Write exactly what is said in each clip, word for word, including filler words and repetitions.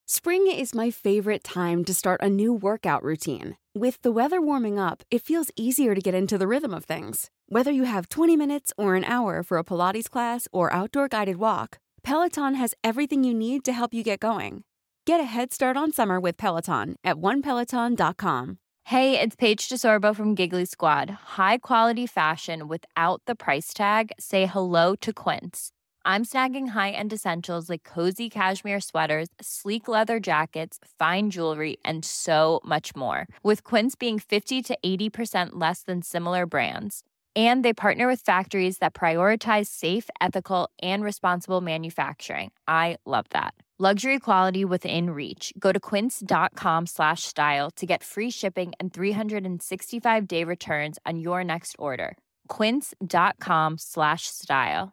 Spring is my favorite time to start a new workout routine. With the weather warming up, it feels easier to get into the rhythm of things. Whether you have twenty minutes or an hour for a Pilates class or outdoor guided walk, Peloton has everything you need to help you get going. Get a head start on summer with Peloton at one peloton dot com. Hey, it's Paige DeSorbo from Giggly Squad. High quality fashion without the price tag. Say hello to Quince. I'm snagging high-end essentials like cozy cashmere sweaters, sleek leather jackets, fine jewelry, and so much more. With Quince being fifty to eighty percent less than similar brands. And they partner with factories that prioritize safe, ethical, and responsible manufacturing. I love that. Luxury quality within reach. Go to quince.com slash style to get free shipping and three sixty-five day returns on your next order. Quince.com slash style.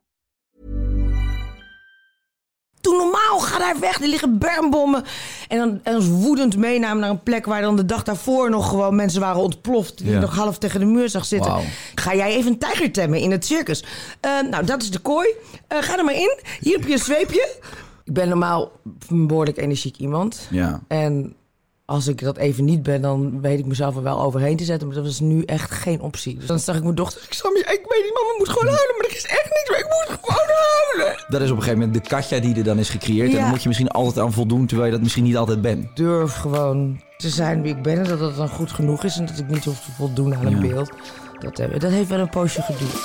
Doe normaal, ga daar weg. Er liggen bermbommen. En dan, en ons woedend meenamen naar een plek waar dan de dag daarvoor nog gewoon mensen waren ontploft. Die ja. nog half tegen de muur zag zitten. Wow. Ga jij even een tijger temmen in het circus? Uh, nou, dat is de kooi. Uh, ga er maar in. Hier heb je een zweepje. Ik ben normaal een behoorlijk energiek iemand. Ja. En als ik dat even niet ben, dan weet ik mezelf er wel overheen te zetten. Maar dat was nu echt geen optie. Dus dan zag ik mijn dochter. Ik zei, ik weet niet, mama moet gewoon huilen. Maar er is echt niks, maar ik moet gewoon huilen. Dat is op een gegeven moment de Katja die er dan is gecreëerd. Ja. En dan moet je misschien altijd aan voldoen, terwijl je dat misschien niet altijd bent. Durf gewoon te zijn wie ik ben en dat dat dan goed genoeg is. En dat ik niet hoef te voldoen aan een ja. beeld. Dat, dat heeft wel een poosje geduurd.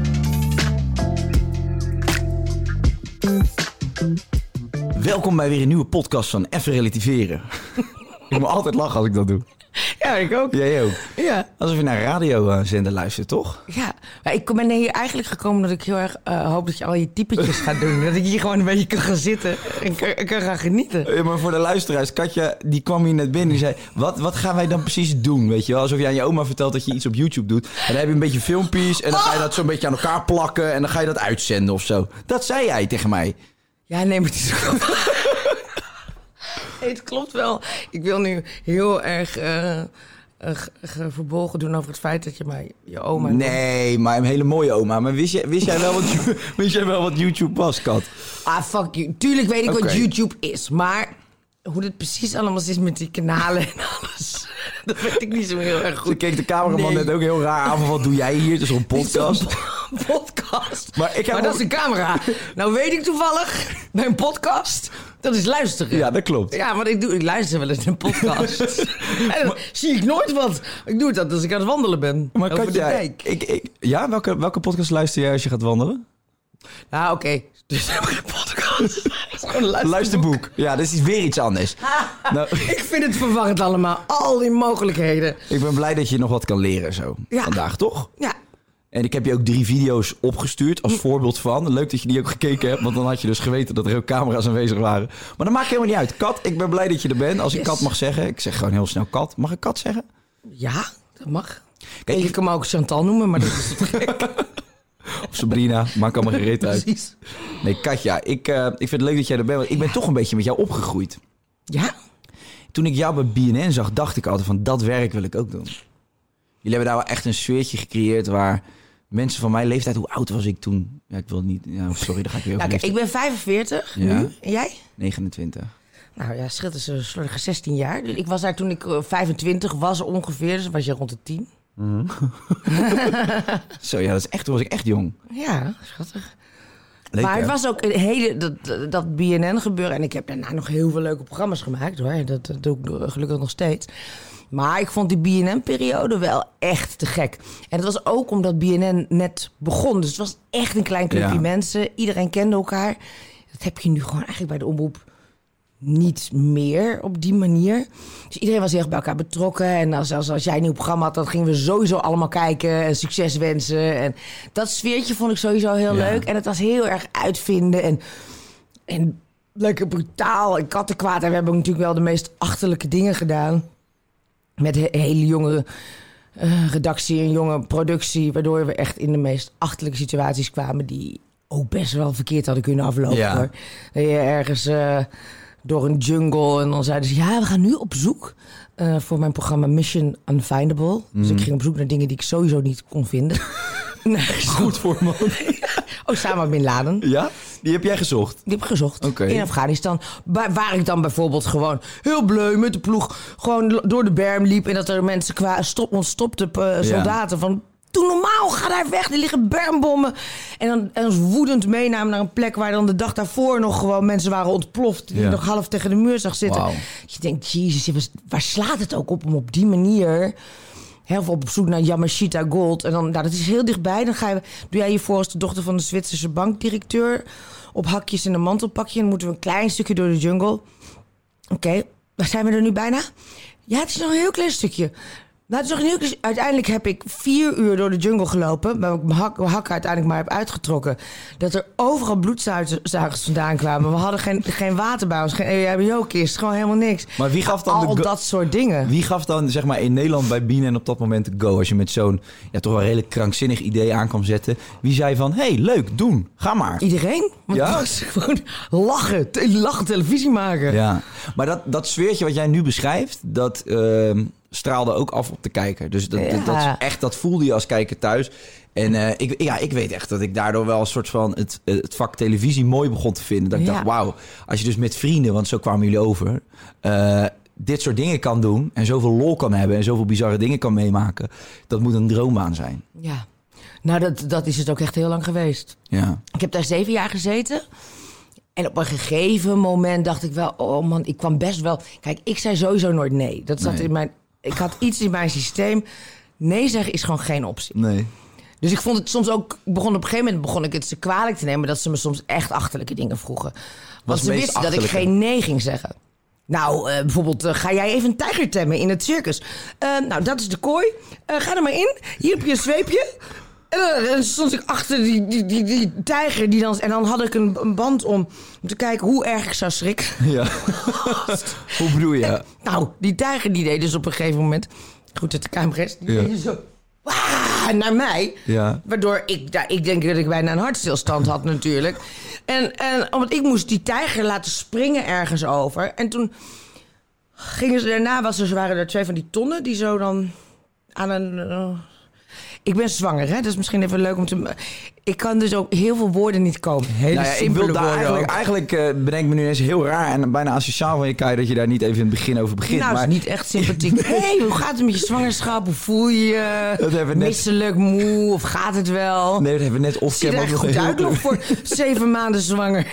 Welkom bij weer een nieuwe podcast van Even Relativeren. Ik moet altijd lachen als ik dat doe. Ja, ik ook. Jij ook? Ja. Alsof je naar een radiozender luistert, toch? Ja, maar ik ben hier eigenlijk gekomen dat ik heel erg uh, hoop dat je al je typetjes gaat doen. Dat ik hier gewoon een beetje kan gaan zitten en kan, kan gaan genieten. Ja, maar voor de luisteraars, Katja, die kwam hier net binnen en die zei, wat, wat gaan wij dan precies doen? Weet je wel, alsof je aan je oma vertelt dat je iets op YouTube doet. En dan heb je een beetje filmpjes en dan ga je dat zo'n beetje aan elkaar plakken en dan ga je dat uitzenden of zo. Dat zei jij tegen mij. Ja, nee, maar het is ook... Hey, het klopt wel. Ik wil nu heel erg uh, uh, verbolgen doen over het feit dat je mij je oma... Nee, noemt. Maar een hele mooie oma. Maar wist, je, wist, jij wel wat, wist jij wel wat YouTube was, Kat? Ah, fuck you. Tuurlijk weet ik okay. wat YouTube is, maar hoe dit precies allemaal is met die kanalen en alles... Dat weet ik niet zo heel erg goed. Ze keek de cameraman nee. net ook heel raar aan van wat doe jij hier? Het is een podcast. Een podcast? Maar, ik heb maar dat ook... is een camera. Nou weet ik toevallig, bij een podcast, dat is luisteren. Ja, dat klopt. Ja, want ik, doe, ik luister wel eens een podcast. En dan maar... zie ik nooit wat. Ik doe het als ik aan het wandelen ben. Maar kan jij... Ik, ik, ja, welke, welke podcast luister jij als je gaat wandelen? Nou, oké. Okay. Dus geen podcast. Een luisterboek. luisterboek. Ja, dat is weer iets anders. Nou, ik vind het verwarrend allemaal. Al die mogelijkheden. Ik ben blij dat je nog wat kan leren zo. Ja. Vandaag, toch? Ja. En ik heb je ook drie video's opgestuurd als voorbeeld van. Leuk dat je die ook gekeken hebt, want dan had je dus geweten dat er ook camera's aanwezig waren. Maar dat maakt helemaal niet uit. Kat, ik ben blij dat je er bent. Als ik yes. Kat mag zeggen. Ik zeg gewoon heel snel Kat. Mag ik Kat zeggen? Ja, dat mag. Kijk, je kan me ook Chantal noemen, maar dat is te gek. Of Sabrina, maakt allemaal gereed uit. Precies. Nee, Katja, ik, uh, ik vind het leuk dat jij er bent. Want ik ben ja. toch een beetje met jou opgegroeid. Ja? Toen ik jou bij B N N zag, dacht ik altijd van dat werk wil ik ook doen. Jullie hebben daar wel echt een sfeertje gecreëerd waar mensen van mijn leeftijd... Hoe oud was ik toen? Ja, ik wil niet... Ja, sorry, daar ga ik weer over. Nou, kijk, ik ben vijfenveertig ja. nu. En jij? negenentwintig. Nou ja, scheelt is een slordige zestien jaar. Dus ik was daar toen ik vijfentwintig was ongeveer. Dus was je rond de tien. Mm-hmm. Zo, ja, dat is echt, toen was ik echt jong. Ja, schattig. Leuk, maar hè? het was ook een hele, dat, dat B N N gebeuren. En ik heb daarna nog heel veel leuke programma's gemaakt, hoor. Dat, dat doe ik gelukkig nog steeds. Maar ik vond die B N N-periode wel echt te gek. En het was ook omdat B N N net begon. Dus het was echt een klein clubje ja. mensen. Iedereen kende elkaar. Dat heb je nu gewoon eigenlijk bij de omroep niet meer op die manier. Dus iedereen was heel erg bij elkaar betrokken. En als, als, als jij een nieuw programma had, dan gingen we sowieso allemaal kijken en succes wensen. En dat sfeertje vond ik sowieso heel ja. leuk. En het was heel erg uitvinden en, en lekker brutaal en kattenkwaad. En we hebben natuurlijk wel de meest achterlijke dingen gedaan. Met een hele jonge uh, redactie en jonge productie. Waardoor we echt in de meest achterlijke situaties kwamen die ook best wel verkeerd hadden kunnen aflopen. Ja. Hoor. Dat je ergens... Uh, door een jungle. En dan zeiden ze, ja, we gaan nu op zoek uh, voor mijn programma Mission Unfindable. Mm. Dus ik ging op zoek naar dingen die ik sowieso niet kon vinden. Nee, goed voor me. Osama Bin Laden. Ja? Die heb jij gezocht? Die heb ik gezocht. Okay. In Afghanistan. Waar, waar ik dan bijvoorbeeld gewoon heel bleu met de ploeg gewoon door de berm liep. En dat er mensen qua stop, ontstopte uh, soldaten ja. van... Doe normaal, ga daar weg, er liggen bermbommen. En dan en ons woedend meenamen naar een plek waar dan de dag daarvoor nog gewoon mensen waren ontploft. Die ja. nog half tegen de muur zag zitten. Wow. Je denkt, jezus, waar slaat het ook op om op die manier... heel veel op zoek naar Yamashita Gold. En dan, nou, dat is heel dichtbij. Dan ga je, doe jij je voor als de dochter van de Zwitserse bankdirecteur... op hakjes in een mantelpakje. En dan moeten we een klein stukje door de jungle. Oké, okay, waar zijn we er nu bijna? Ja, het is nog een heel klein stukje. Nou, het is nog een heel klein... Uiteindelijk heb ik vier uur door de jungle gelopen... waar ik mijn hak, hakken uiteindelijk maar heb uitgetrokken. Dat er overal bloedzuigers vandaan kwamen. We hadden geen, geen water bij ons, geen E H B O-kist, gewoon helemaal niks. Maar wie gaf dan al de go- dat soort dingen? Wie gaf dan, zeg maar, in Nederland bij B N N op dat moment de go? Als je met zo'n, ja, toch wel redelijk krankzinnig idee aan kwam zetten. Wie zei van, hé, hey, leuk, doen, ga maar. Iedereen? Want ja? Was gewoon lachen, te, lachen, televisie maken. Ja, maar dat, dat sfeertje wat jij nu beschrijft, dat... Uh, straalde ook af op de kijker. Dus dat, ja. dat, dat, is echt, dat voelde je als kijker thuis. En uh, ik, ja, ik weet echt dat ik daardoor wel een soort van het, het vak televisie mooi begon te vinden. Dat ik ja. dacht, wauw, als je dus met vrienden, want zo kwamen jullie over... Uh, dit soort dingen kan doen en zoveel lol kan hebben... en zoveel bizarre dingen kan meemaken... dat moet een droombaan zijn. Ja, nou dat, dat is het ook echt heel lang geweest. Ja. Ik heb daar zeven jaar gezeten... En op een gegeven moment dacht ik wel... oh man, ik kwam best wel... Kijk, ik zei sowieso nooit nee. Dat zat nee. in mijn... Ik had iets in mijn systeem. Nee zeggen is gewoon geen optie. Nee. Dus ik vond het soms ook... Begon op een gegeven moment begon ik het ze kwalijk te nemen... dat ze me soms echt achterlijke dingen vroegen. Want ze wisten dat ik geen nee ging zeggen. Nou, uh, bijvoorbeeld, uh, ga jij even een tijger temmen in het circus? Uh, nou, dat is de kooi. Uh, ga er maar in. Hier heb je een zweepje. En dan stond ik achter die, die, die, die tijger. Die dan, en dan had ik een, een band om, om te kijken hoe erg ik zou schrikken. Ja. Hoe bedoel je? En, nou, die tijger die deed dus op een gegeven moment... Goed, het camera's, die ja. deed zo... Waaah, naar mij. Ja. Waardoor ik, nou, ik denk dat ik bijna een hartstilstand had natuurlijk. En, en omdat ik moest die tijger laten springen ergens over. En toen gingen ze daarna... Was er, waren er twee van die tonnen die zo dan aan een... Uh, Ik ben zwanger, hè? Dat is misschien even leuk om te... Ik kan dus ook heel veel woorden niet komen. Hele nou ja, simpele ik wil daar eigenlijk, eigenlijk uh, bedenk me nu eens heel raar en bijna asociaal van je Kai dat je daar niet even in het begin over begint. Nou, maar... is niet echt sympathiek. Hé, hey, hoe gaat het met je zwangerschap? Hoe voel je je? Dat hebben we net... Misselijk, moe? Of gaat het wel? Nee, dat hebben we net off-cam ook nog goed uit nog voor zeven maanden zwanger.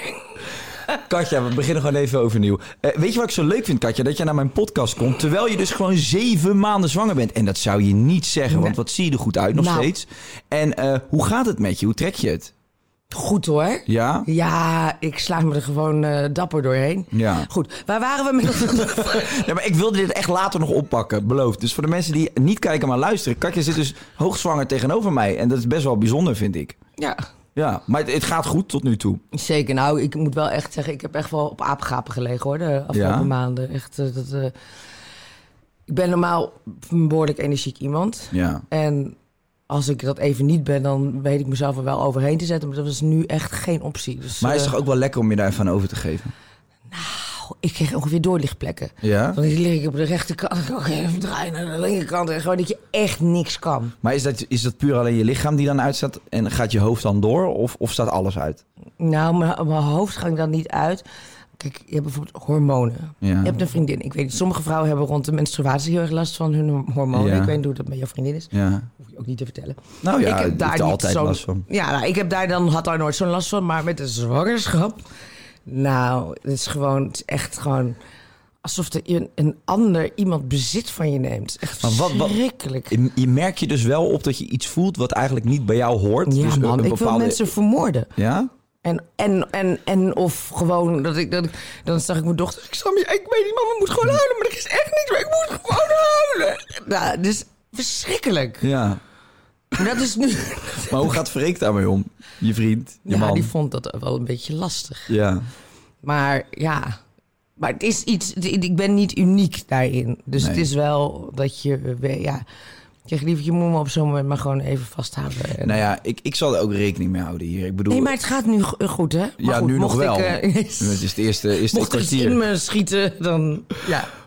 Katja, we beginnen gewoon even overnieuw. Uh, weet je wat ik zo leuk vind, Katja? Dat je naar mijn podcast komt... terwijl je dus gewoon zeven maanden zwanger bent. En dat zou je niet zeggen, nee. Want wat zie je er goed uit nog nou. steeds. En uh, hoe gaat het met je? Hoe trek je het? Goed hoor. Ja? Ja, ik sla me er gewoon uh, dapper doorheen. Ja. Goed, waar waren we met... ja, maar ik wilde dit echt later nog oppakken, beloofd. Dus voor de mensen die niet kijken, maar luisteren... Katja zit dus hoogzwanger tegenover mij. En dat is best wel bijzonder, vind ik. Ja. Ja, maar het, het gaat goed tot nu toe. Zeker. Nou, ik moet wel echt zeggen... ik heb echt wel op apengapen gelegen, hoor, de afgelopen ja? maanden. Echt, uh, dat, uh, ik ben normaal een behoorlijk energiek iemand. Ja. En als ik dat even niet ben... dan weet ik mezelf er wel overheen te zetten. Maar dat is nu echt geen optie. Dus, maar is het uh, toch ook wel lekker om je daarvan over te geven? Nou, ik kreeg ongeveer doorlichtplekken. Ja? Dan lig ik op de rechterkant... en dan even draaien naar de linkerkant... en gewoon dat je echt niks kan. Maar is dat, is dat puur alleen je lichaam die dan uitstaat... en gaat je hoofd dan door? Of, of staat alles uit? Nou, mijn, mijn hoofd gaat dan niet uit. Kijk, je hebt bijvoorbeeld hormonen. Ja. Je hebt een vriendin. Ik weet niet, sommige vrouwen hebben rond de menstruatie... heel erg last van hun hormonen. Ja. Ik weet niet hoe dat met jouw vriendin is. Ja. Hoef je ook niet te vertellen. Nou ja, ik heb daar niet altijd zo'n, last van. Ja, nou, ik heb daar dan, had daar nooit zo'n last van. Maar met de zwangerschap... Nou, het is gewoon, het is echt gewoon alsof er een, een ander iemand bezit van je neemt. Echt maar wat, verschrikkelijk. Wat, je merkt je dus wel op dat je iets voelt wat eigenlijk niet bij jou hoort. Ja, dus man, een ik bepaalde... wil mensen vermoorden. Ja? En, en, en, en of gewoon, dat ik, dat ik, dan zag ik mijn dochter, ik Sam, ik weet niet, mama moet gewoon huilen, maar er is echt niks, maar ik moet gewoon huilen. Nou, dat is verschrikkelijk. Ja. Dat is nu... Maar hoe gaat Freek daarmee om? Je vriend, je ja, man? Die vond dat wel een beetje lastig. Ja. Maar ja, maar het is iets... Ik ben niet uniek daarin. Dus nee. Het is wel dat je... Ja, ik zeg liever, je moet me op zo'n moment maar gewoon even vasthouden. En... Nou ja, ik, ik zal er ook rekening mee houden hier. Ik bedoel... Nee, maar het gaat nu goed, hè? Maar ja, goed, nu nog wel. Ik, uh, het is het eerste, eerste mocht er iets in me schieten, dan... Ja.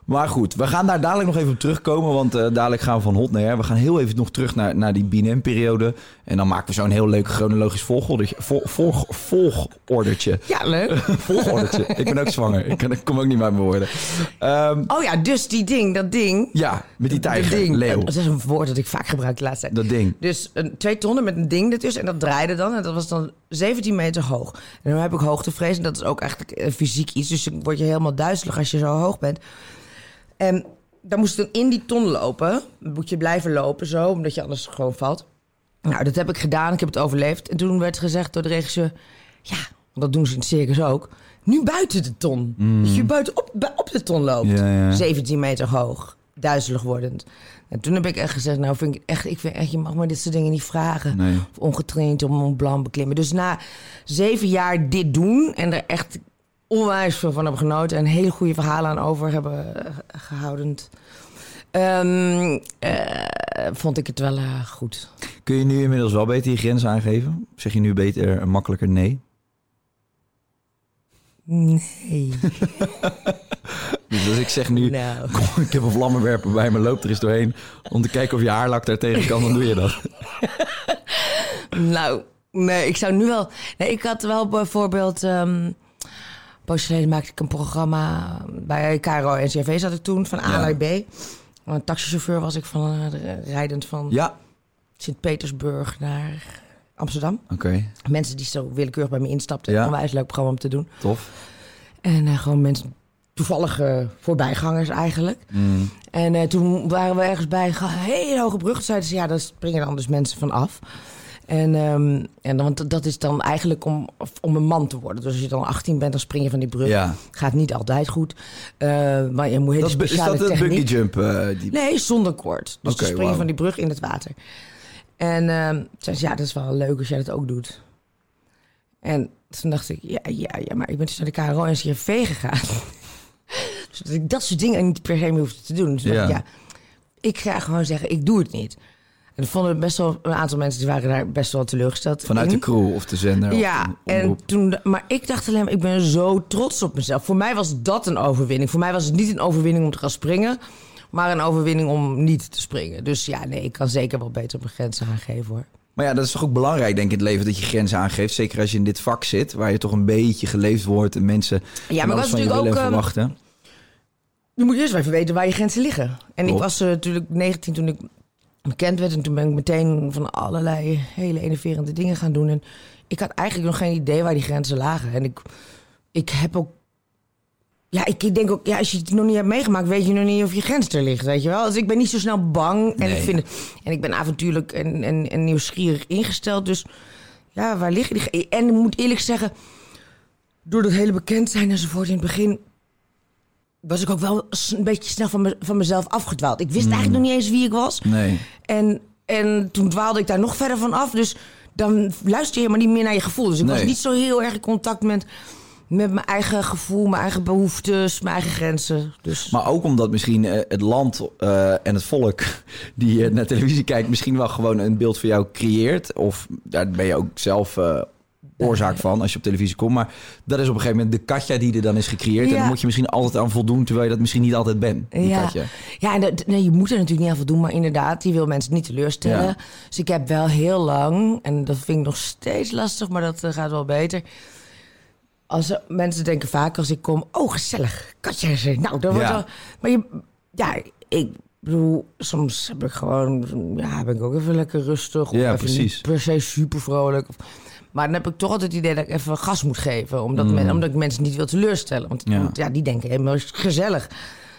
Maar goed, we gaan daar dadelijk nog even op terugkomen. Want uh, dadelijk gaan we van hot naar her. We gaan heel even nog terug naar, naar die B N M-periode. En dan maken we zo'n heel leuk chronologisch volgordertje. Vol, volg, volgordertje. Ja, leuk. Volgordertje. Ik ben ook zwanger. Ik, kan, ik kom ook niet meer uit mijn woorden. Um, oh ja, dus die ding, dat ding. Ja, met die tijger, ding, leeuw. Dat is een woord dat ik vaak gebruik de laatste tijd. Dat ding. Dus een, twee tonnen met een ding ertussen. En dat draaide dan. En dat was dan zeventien meter hoog. En dan heb ik hoogtevrees. En dat is ook eigenlijk uh, fysiek iets. Dus dan word je helemaal duizelig als je zo hoog bent. En dan moest ik dan in die ton lopen. Dan moet je blijven lopen zo, omdat je anders gewoon valt. Nou, dat heb ik gedaan. Ik heb het overleefd. En toen werd gezegd door de regisseur... Ja, dat doen ze in het circus ook. Nu buiten de ton. Mm. Dat je buiten op, op de ton loopt. Ja, ja. zeventien meter hoog. Duizelig wordend. En toen heb ik echt gezegd... Nou, vind ik echt, ik vind echt, je mag me dit soort dingen niet vragen. Nee. Of ongetraind om een plan beklimmen. Dus na zeven jaar dit doen... en er echt onwijs veel van hebben genoten... en hele goede verhalen aan over hebben gehouden... Um, uh, vond ik het wel uh, goed. Kun je nu inmiddels wel beter je grenzen aangeven? Zeg je nu beter en makkelijker nee? Nee. Dus als ik zeg nu, nou. Kom, ik heb een vlammenwerper bij me, loop er eens doorheen... om te kijken of je haarlak daar tegen kan, dan doe je dat. Nou, nee, ik zou nu wel... Nee, ik had wel bijvoorbeeld... Um, een poosje geleden maakte ik een programma... bij K R O N C R V zat ik toen, van A naar B... Een taxichauffeur was ik van uh, rijdend van ja. Sint-Petersburg naar Amsterdam. Oké. Okay. Mensen die zo willekeurig bij me instapten. Ja. Een onwijs leuk programma om te doen. Tof. En uh, gewoon mensen, toevallige voorbijgangers eigenlijk. Mm. En uh, toen waren we ergens bij een hele hoge brug. Toen zeiden ze, ja, daar springen dan dus mensen van af. En, um, en dan, want dat is dan eigenlijk om, om een man te worden. Dus als je dan achttien bent, dan spring je van die brug. Ja. Gaat niet altijd goed. Uh, maar je moet hele speciale techniek. Is dat een buggy jump? Uh, die... Nee, zonder koord. Dus okay, dan spring je wow. van die brug in het water. En um, zei ze, ja, dat is wel leuk als jij dat ook doet. En toen dacht ik, ja, ja, ja maar ik ben dus naar de K R O en C R V gegaan. Dus dat ik dat soort dingen niet per se meer hoefde te doen. Dus ja. dacht ik, ja, ik ga gewoon zeggen, ik doe het niet. En er vonden best wel een aantal mensen die waren daar best wel teleurgesteld. Vanuit in. de crew of de zender? Ja, of en toen, maar ik dacht alleen maar, ik ben zo trots op mezelf. Voor mij was dat een overwinning. Voor mij was het niet een overwinning om te gaan springen, maar een overwinning om niet te springen. Dus ja, nee, ik kan zeker wel beter mijn grenzen aangeven hoor. Maar ja, dat is toch ook belangrijk, denk ik, in het leven, dat je grenzen aangeeft. Zeker als je in dit vak zit, waar je toch een beetje geleefd wordt en mensen ja, maar alles van je willen ook, verwachten. Je moet eerst even weten waar je grenzen liggen. En Klopt. ik was uh, natuurlijk negentien toen ik bekend werd. En toen ben ik meteen van allerlei hele enerverende dingen gaan doen. En ik had eigenlijk nog geen idee waar die grenzen lagen. En ik, ik heb ook... Ja, ik denk ook... Ja, als je het nog niet hebt meegemaakt, weet je nog niet of je grens er ligt, weet je wel. Dus ik ben niet zo snel bang. En, nee. ik, vind het, en ik ben avontuurlijk en, en, en nieuwsgierig ingesteld. Dus ja, waar liggen die... En ik moet eerlijk zeggen, door dat hele bekend zijn enzovoort in het begin... was ik ook wel een beetje snel van, me, van mezelf afgedwaald. Ik wist mm. eigenlijk nog niet eens wie ik was. Nee. En, en toen dwaalde ik daar nog verder van af. Dus dan luister je helemaal niet meer naar je gevoel. Dus ik nee. was niet zo heel erg in contact met, met mijn eigen gevoel, mijn eigen behoeftes, mijn eigen grenzen. Dus. Maar ook omdat misschien uh, het land uh, en het volk die uh, naar televisie kijkt... misschien wel gewoon een beeld van jou creëert. Of daar ben je ook zelf... Uh, oorzaak van als je op televisie komt. Maar dat is op een gegeven moment de Katja die er dan is gecreëerd. Ja. En dan moet je misschien altijd aan voldoen, terwijl je dat misschien niet altijd bent. Die ja, Katja. ja en dat, nee, je moet er natuurlijk niet aan voldoen. Maar inderdaad, die wil mensen niet teleurstellen. Ja. Dus ik heb wel heel lang, en dat vind ik nog steeds lastig, maar dat uh, gaat wel beter. Als uh, mensen denken vaak als ik kom, oh gezellig, Katja is er. Nou, dat wordt ja. wel... Maar je, ja, ik bedoel, soms heb ik gewoon, ja, ben ik ook even lekker rustig. Of ja, even precies. Niet per se super vrolijk. Of, maar dan heb ik toch altijd het idee dat ik even gas moet geven. Omdat, mm. men, omdat ik mensen niet wil teleurstellen. Want ja, want, ja die denken helemaal gezellig.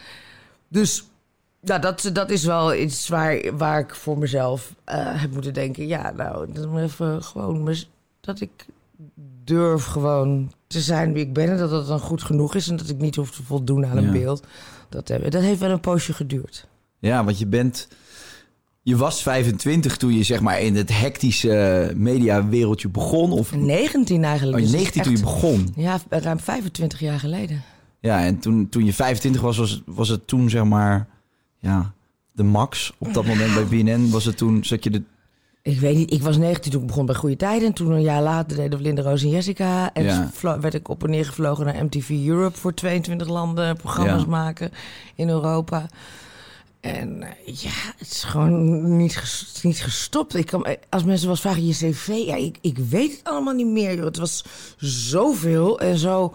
Dus ja, dat, dat is wel iets waar, waar ik voor mezelf uh, heb moeten denken. Ja, nou, dat moet even gewoon... Dat ik durf gewoon te zijn wie ik ben. En dat dat dan goed genoeg is. En dat ik niet hoef te voldoen aan een ja. beeld. Dat, dat heeft wel een poosje geduurd. Ja, want je bent... Je was vijfentwintig toen je zeg maar in het hectische mediawereldje begon? Of... negentien eigenlijk. Oh, je negentien dus toen je begon? Ja, ruim vijfentwintig jaar geleden. Ja, en toen, toen je vijfentwintig was, was, was het toen zeg maar ja, de max. Op dat moment bij B N N was het toen, zat je de... Ik weet niet, ik was negentien toen ik begon bij Goede Tijden. En toen een jaar later deden we Linda, Roos en Jessica. En Ja. vlo- werd ik op en neer gevlogen naar M T V Europe... voor tweeëntwintig landen programma's Ja. maken in Europa. En uh, ja, het is gewoon niet, ges- niet gestopt. Ik kan, als mensen wel eens vragen, je cv... Ja, ik, ik weet het allemaal niet meer, joh. Het was zoveel en zo...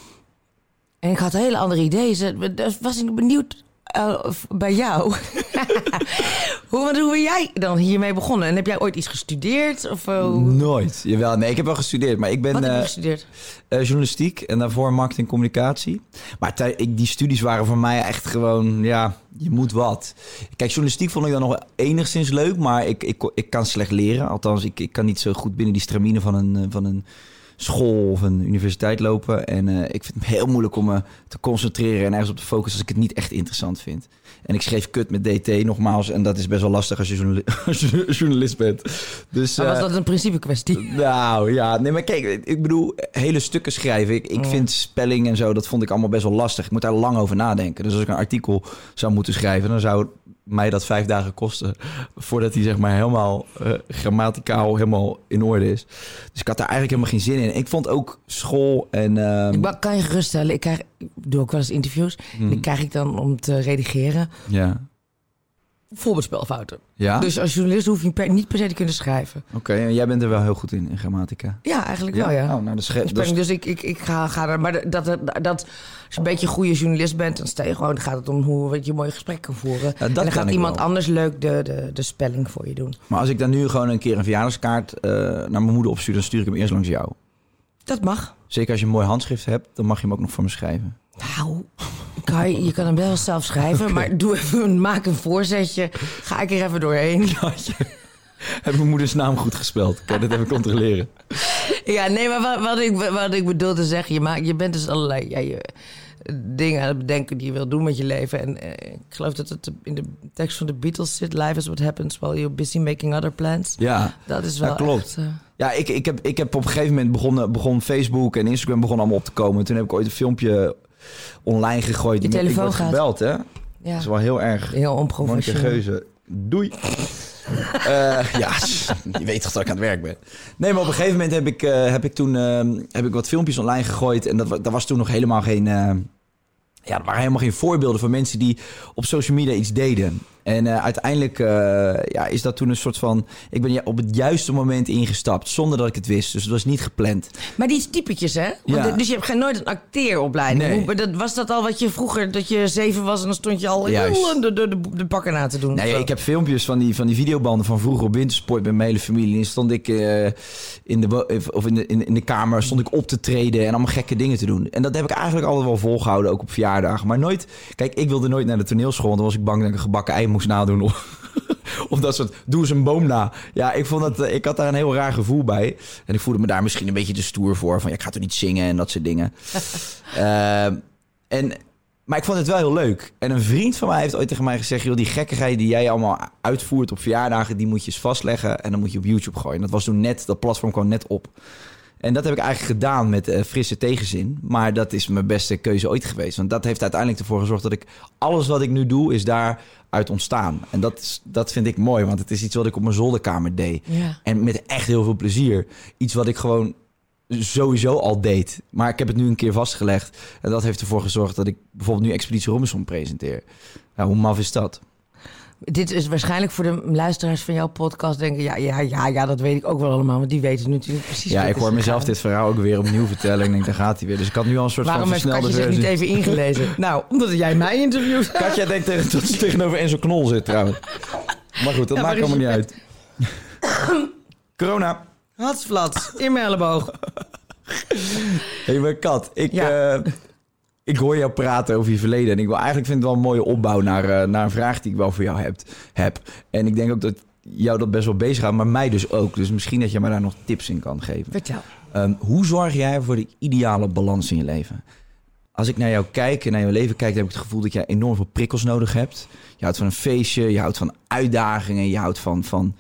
En ik had hele andere ideeën. Dus was ik benieuwd uh, bij jou... Hoe, hoe ben jij dan hiermee begonnen? En heb jij ooit iets gestudeerd? Of, uh, hoe- Nooit. Jawel, nee, ik heb wel gestudeerd. Maar ik ben Wat heb je uh, gestudeerd? uh, journalistiek en daarvoor marketing en communicatie. Maar tij- ik, die studies waren voor mij echt gewoon... Ja, je moet wat. Kijk, journalistiek vond ik dan nog wel enigszins leuk. Maar ik, ik, ik kan slecht leren. Althans, ik, ik kan niet zo goed binnen die stramine van een... van een school of een universiteit lopen. En uh, ik vind het heel moeilijk om me te concentreren en ergens op te focussen als ik het niet echt interessant vind. En ik schreef kut met D T nogmaals. En dat is best wel lastig als je, journali- als je journalist bent. Dus, Maar was uh, dat een principe kwestie? nou ja, nee, maar kijk, ik bedoel, hele stukken schrijven. Ik, ik Mm. vind spelling en zo, dat vond ik allemaal best wel lastig. Ik moet daar lang over nadenken. Dus als ik een artikel zou moeten schrijven, dan zou mij dat vijf dagen kosten voordat hij zeg maar helemaal uh, grammaticaal helemaal in orde is. Dus ik had daar eigenlijk helemaal geen zin in. Ik vond ook school en... Uh, Ik ba- kan je geruststellen, ik, krijg, ik doe ook wel eens interviews. Hmm. Die krijg ik dan om te redigeren. ja. Voorbeeldspelfouten. Ja? Dus als journalist hoef je per, niet per se te kunnen schrijven. Oké, okay, en jij bent er wel heel goed in, in grammatica. Ja, eigenlijk wel, ja. Oh, nou, dat is, ge- Dus, dat is- dus ik, ik, ik ga, ga er... Maar dat, dat, dat, als je een beetje een goede journalist bent... dan stel je gewoon, dan gaat het om hoe wat je mooie gesprekken kan voeren. dat en dan kan gaat ik iemand wel. anders leuk de, de, de spelling voor je doen. Maar als ik dan nu gewoon een keer een verjaardagskaart uh, naar mijn moeder opstuur... dan stuur ik hem eerst langs jou. Dat mag. Zeker als je een mooi handschrift hebt, dan mag je hem ook nog voor me schrijven. Nou, Kai, je kan hem wel zelf schrijven, okay. maar doe even, maak een voorzetje. Ga ik er even doorheen. Ja, je, heb mijn moeders naam goed gespeld? Kan je dat even controleren? Ja, nee, maar wat, wat, ik, wat ik bedoel te zeggen, je, maakt, je bent dus allerlei ja, je, dingen aan het bedenken die je wilt doen met je leven. En eh, ik geloof dat het in de tekst van de Beatles zit, life is what happens while you're busy making other plans. Ja, dat is wel ja, klopt. Echt, uh... Ja, ik, ik, heb, ik heb op een gegeven moment begonnen, begon Facebook en Instagram begonnen allemaal op te komen. Toen heb ik ooit een filmpje online gegooid. Je telefoon ik word gaat. gebeld, hè? Ja. Dat is wel heel erg. Heel onprofessioneel. Monika Geuze. Doei. uh, ja, je weet toch dat ik aan het werk ben. Nee, maar op een gegeven moment heb ik, uh, heb ik toen uh, heb ik wat filmpjes online gegooid. En dat, dat was toen nog helemaal geen... Uh, ja, er waren helemaal geen voorbeelden van mensen die op social media iets deden. En uh, uiteindelijk uh, ja, is dat toen een soort van... Ik ben op het juiste moment ingestapt, zonder dat ik het wist. Dus het was niet gepland. Maar die typetjes, hè? Want Ja. de, dus je hebt geen nooit een acteeropleiding. Nee. Hoe, dat, was dat al wat je vroeger, dat je zeven was... en dan stond je al Juist. de, de, de, de bakken na te doen? Nee, ik heb filmpjes van die, van die videobanden van vroeger op wintersport met mijn hele familie. En stond ik uh, in, de, of in, de, in, in de kamer stond ik op te treden en allemaal gekke dingen te doen. En dat heb ik eigenlijk altijd wel volgehouden, ook op verjaardagen. Maar nooit... Kijk, ik wilde nooit naar de toneelschool, want dan was ik bang dat ik een gebakken ei moest nadoen. Of dat soort, doe eens een boom na. Ja, ik, vond dat, ik had daar een heel raar gevoel bij. En ik voelde me daar misschien een beetje te stoer voor. Van, ja, ik ga toch niet zingen en dat soort dingen. uh, en, maar ik vond het wel heel leuk. En een vriend van mij heeft ooit tegen mij gezegd... joh, die gekkigheid die jij allemaal uitvoert op verjaardagen... die moet je eens vastleggen en dan moet je op YouTube gooien. En dat was toen net, dat platform kwam net op. En dat heb ik eigenlijk gedaan met uh, frisse tegenzin. Maar dat is mijn beste keuze ooit geweest. Want dat heeft uiteindelijk ervoor gezorgd dat ik... alles wat ik nu doe, is daaruit ontstaan. En dat, is, dat vind ik mooi, want het is iets wat ik op mijn zolderkamer deed. Ja. En met echt heel veel plezier. Iets wat ik gewoon sowieso al deed. Maar ik heb het nu een keer vastgelegd. En dat heeft ervoor gezorgd dat ik bijvoorbeeld nu Expeditie Robinson presenteer. Nou, hoe maf is dat? Dit is waarschijnlijk voor de luisteraars van jouw podcast denken... Ja, ja, ja, ja, dat weet ik ook wel allemaal, want die weten natuurlijk precies... Ja, wat ik is hoor mezelf gegaan. dit verhaal ook weer opnieuw vertellen. Ik denk, daar gaat hij weer. Dus ik had nu al een soort Waarom van heeft versnelde Katje zich niet versie. even ingelezen? Nou, omdat jij mij interviewt. Katja denkt tegen, dat ze tegenover Enzo Knol zit trouwens. Maar goed, dat Ja, maakt maar allemaal is niet uit. Corona. Hatsflats, in mijn elleboog. Hé, hey, mijn kat. Ik, Ja. uh, ik hoor jou praten over je verleden. En ik wil eigenlijk vind het wel een mooie opbouw naar, uh, naar een vraag die ik wel voor jou heb, heb. En ik denk ook dat jou dat best wel bezighoudt, maar mij dus ook. Dus misschien dat je me daar nog tips in kan geven. Vertel. Um, hoe zorg jij voor de ideale balans in je leven? Als ik naar jou kijk en naar jouw leven kijk, dan heb ik het gevoel dat jij enorm veel prikkels nodig hebt. Je houdt van een feestje, je houdt van uitdagingen, je houdt van, van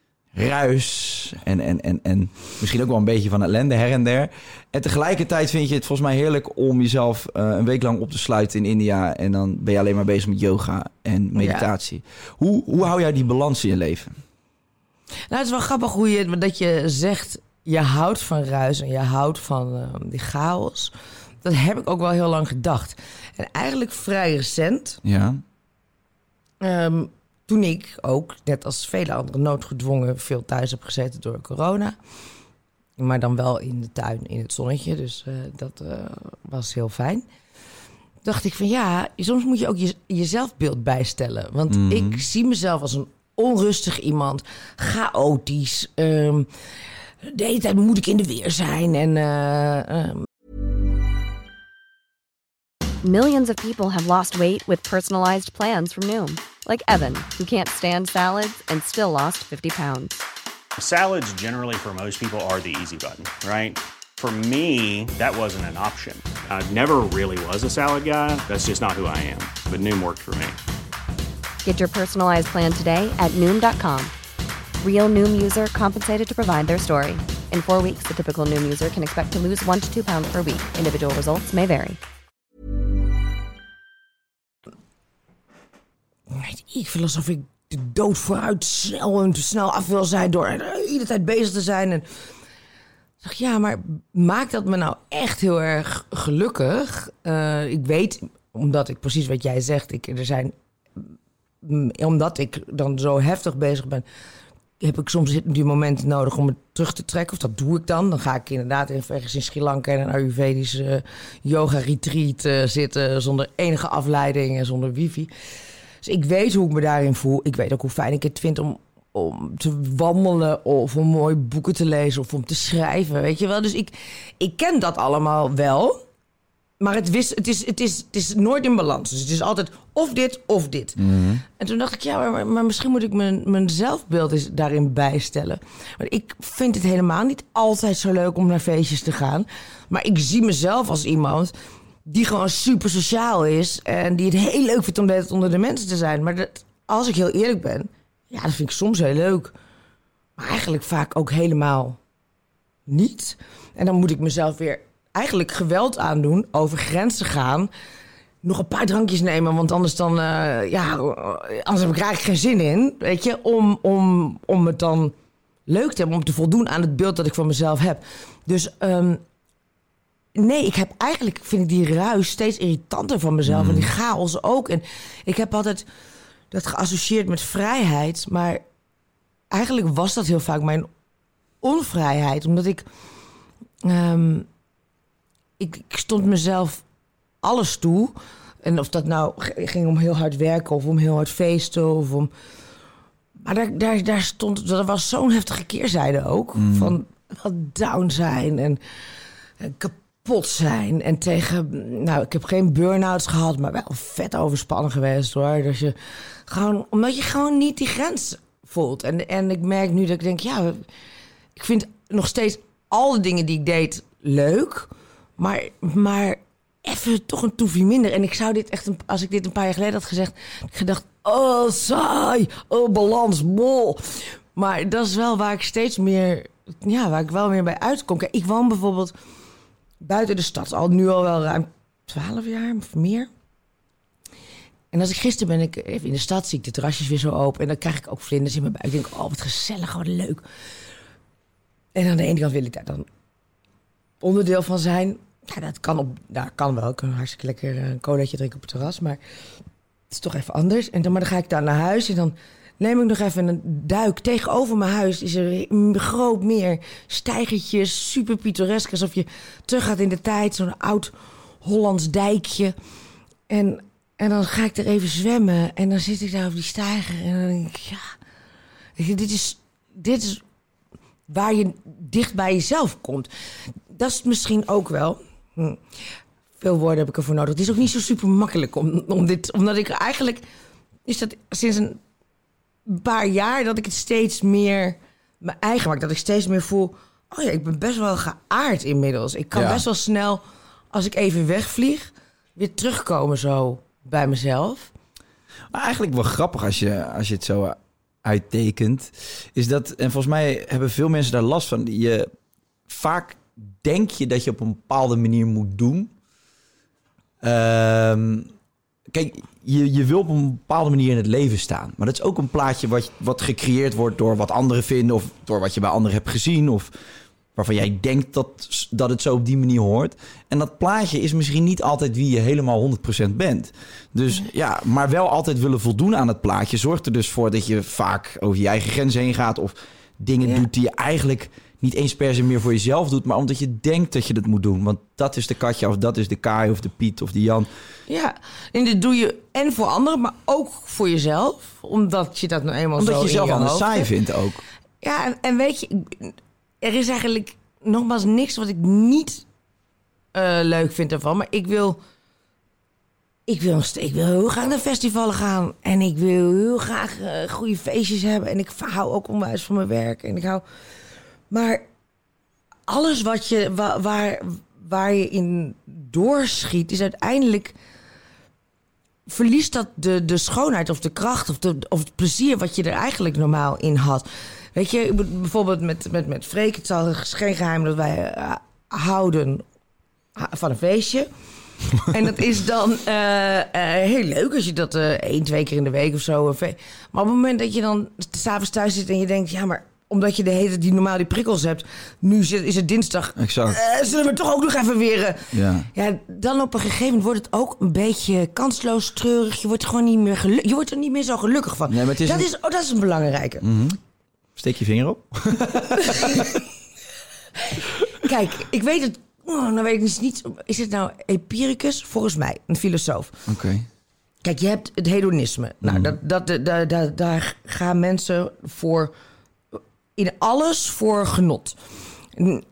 ruis en, en, en, en misschien ook wel een beetje van ellende her en der. En tegelijkertijd vind je het volgens mij heerlijk om jezelf uh, een week lang op te sluiten in India en dan ben je alleen maar bezig met yoga en meditatie. Ja. Hoe, hoe hou jij die balans in je leven? Nou, het is wel grappig hoe je, dat je zegt... je houdt van ruis en je houdt van uh, die chaos. Dat heb ik ook wel heel lang gedacht. En eigenlijk vrij recent... Ja. Um, toen ik ook, net als vele anderen, noodgedwongen... veel thuis heb gezeten door corona... maar dan wel in de tuin, in het zonnetje. Dus uh, dat uh, was heel fijn. Dacht ik van ja, soms moet je ook je, je zelfbeeld bijstellen. Want mm. ik zie mezelf als een onrustig iemand. Chaotisch. Um, de hele tijd moet ik in de weer zijn. En, uh, um... Millions of people have lost weight with personalized plans from Noom. Like Evan, who can't stand salads and still lost fifty pounds. Salads generally for most people are the easy button, right? For me, that wasn't an option. I never really was a salad guy. That's just not who I am. But Noom worked for me. Get your personalized plan today at Noom dot com. Real Noom user compensated to provide their story. In four weeks, the typical Noom user can expect to lose one to two pounds per week. Individual results may vary. Ik voel alsof ik de dood vooruit snel en te snel af wil zijn... door de hele tijd bezig te zijn. En ik dacht, ja, maar maakt dat me nou echt heel erg gelukkig? Uh, ik weet, omdat ik precies wat jij zegt... Ik, er zijn, omdat ik dan zo heftig bezig ben... heb ik soms die momenten nodig om het terug te trekken. Of dat doe ik dan. Dan ga ik inderdaad ergens in Sri Lanka... in een Ayurvedische yoga-retreat uh, zitten... zonder enige afleiding en zonder wifi... Dus ik weet hoe ik me daarin voel. Ik weet ook hoe fijn ik het vind om, om te wandelen... of om mooie boeken te lezen of om te schrijven, weet je wel. Dus ik, ik ken dat allemaal wel. Maar het, wist, het, is, het, is, het is nooit in balans. Dus het is altijd of dit of dit. Mm-hmm. En toen dacht ik, ja, maar, maar misschien moet ik mijn, mijn zelfbeeld eens daarin bijstellen. Want ik vind het helemaal niet altijd zo leuk om naar feestjes te gaan. Maar ik zie mezelf als iemand... die gewoon super sociaal is... en die het heel leuk vindt om de hele tijd onder de mensen te zijn. Maar dat, als ik heel eerlijk ben... ja, dat vind ik soms heel leuk. Maar eigenlijk vaak ook helemaal niet. En dan moet ik mezelf weer eigenlijk geweld aandoen... over grenzen gaan... nog een paar drankjes nemen... want anders dan... Uh, ja, anders heb ik er eigenlijk geen zin in... weet je, om, om, om het dan leuk te hebben... om te voldoen aan het beeld dat ik van mezelf heb. Dus... Um, Nee, ik heb eigenlijk, vind ik die ruis steeds irritanter van mezelf. Mm. En die chaos ook. En ik heb altijd dat geassocieerd met vrijheid. Maar eigenlijk was dat heel vaak mijn onvrijheid. Omdat ik... Um, ik, ik stond mezelf alles toe. En of dat nou ging om heel hard werken of om heel hard feesten. Of om... Maar daar, daar, daar stond... Dat was zo'n heftige keerzijde ook. Mm. Van wat down zijn en, en kapot. Pot zijn en tegen, nou, ik heb geen burn-outs gehad, maar wel vet overspannen geweest hoor. Dus je gewoon, omdat je gewoon niet die grens voelt. En, en ik merk nu dat ik denk, ja, ik vind nog steeds al de dingen die ik deed leuk, maar, maar even toch een toefje minder. En ik zou dit echt, een, als ik dit een paar jaar geleden had gezegd, had ik gedacht, oh saai, oh balans, bol. Maar dat is wel waar ik steeds meer, ja, waar ik wel meer bij uitkom. Kijk, ik woon bijvoorbeeld buiten de stad, al nu al wel ruim twaalf jaar of meer. En als ik gisteren ben ik even in de stad, zie ik de terrasjes weer zo open. En dan krijg ik ook vlinders in mijn buik. Ik denk, oh, wat gezellig, wat leuk. En aan de ene kant wil ik daar dan onderdeel van zijn. Ja, dat kan, op, nou, kan wel. Ik kan hartstikke lekker een colaatje drinken op het terras. Maar het is toch even anders. En dan, maar dan ga ik daar naar huis en dan neem ik nog even een duik. Tegenover mijn huis is er een groot meer. Steigertjes, super pittoresk. Alsof je terug gaat in de tijd. Zo'n oud Hollands dijkje. En, en dan ga ik er even zwemmen. En dan zit ik daar op die steiger. En dan denk ik, ja, dit is, dit is waar je dicht bij jezelf komt. Dat is misschien ook wel. Hm. Veel woorden heb ik ervoor nodig. Het is ook niet zo super makkelijk om, om dit. Omdat ik eigenlijk is dat sinds een paar jaar dat ik het steeds meer mijn eigen maak. Dat ik steeds meer voel, oh ja, ik ben best wel geaard inmiddels. Ik kan ja. best wel snel, als ik even wegvlieg, weer terugkomen zo bij mezelf. Maar eigenlijk wel grappig als je, als je het zo uittekent, is dat, en volgens mij hebben veel mensen daar last van. Je, vaak denk je dat je op een bepaalde manier moet doen. Um, Kijk, je, je wil op een bepaalde manier in het leven staan. Maar dat is ook een plaatje wat, wat gecreëerd wordt door wat anderen vinden... of door wat je bij anderen hebt gezien... of waarvan jij denkt dat, dat het zo op die manier hoort. En dat plaatje is misschien niet altijd wie je helemaal honderd procent bent. Dus ja, maar wel altijd willen voldoen aan het plaatje... zorgt er dus voor dat je vaak over je eigen grenzen heen gaat... of dingen ja. doet die je eigenlijk niet eens per se meer voor jezelf doet... maar omdat je denkt dat je dat moet doen. Want dat is de Katja of dat is de Kai of de Piet of de Jan... Ja, en dit doe je en voor anderen, maar ook voor jezelf. Omdat je dat nou eenmaal omdat zo je zelf in je anders hoofd saai hebt. vindt ook. Ja, en, en weet je, er is eigenlijk nogmaals niks wat ik niet uh, leuk vind ervan. Maar ik wil, ik, wil, ik wil heel graag naar festivals gaan. En ik wil heel graag uh, goede feestjes hebben. En ik hou ook onwijs van mijn werk. En ik hou... Maar alles wat je, waar, waar, waar je in doorschiet, is uiteindelijk... verliest dat de, de schoonheid of de kracht of, de, of het plezier wat je er eigenlijk normaal in had. Weet je, bijvoorbeeld met, met, met Freek, het is geen geheim dat wij uh, houden van een feestje. En dat is dan uh, uh, heel leuk als je dat uh, één, twee keer in de week of zo... Uh, fe- maar op het moment dat je dan 's avonds thuis zit en je denkt... ja, maar omdat je de hele die normaal die prikkels hebt... nu zit, is het dinsdag, Exact. Uh, zullen we toch ook nog even weer... Uh, Ja. ja, dan op een gegeven moment wordt het ook een beetje kansloos, treurig. Je wordt gewoon niet meer gelu- je wordt er niet meer zo gelukkig van. Nee, maar het is dat, een... is, oh, dat is een belangrijke. Mm-hmm. Steek je vinger op. Kijk, ik weet het... Oh, nou weet ik dus niet... Is het nou Epicurus? Volgens mij, een filosoof. Oké. Okay. Kijk, je hebt het hedonisme. Nou, Mm-hmm. dat, dat, dat, dat, daar gaan mensen voor... in alles voor genot. Um,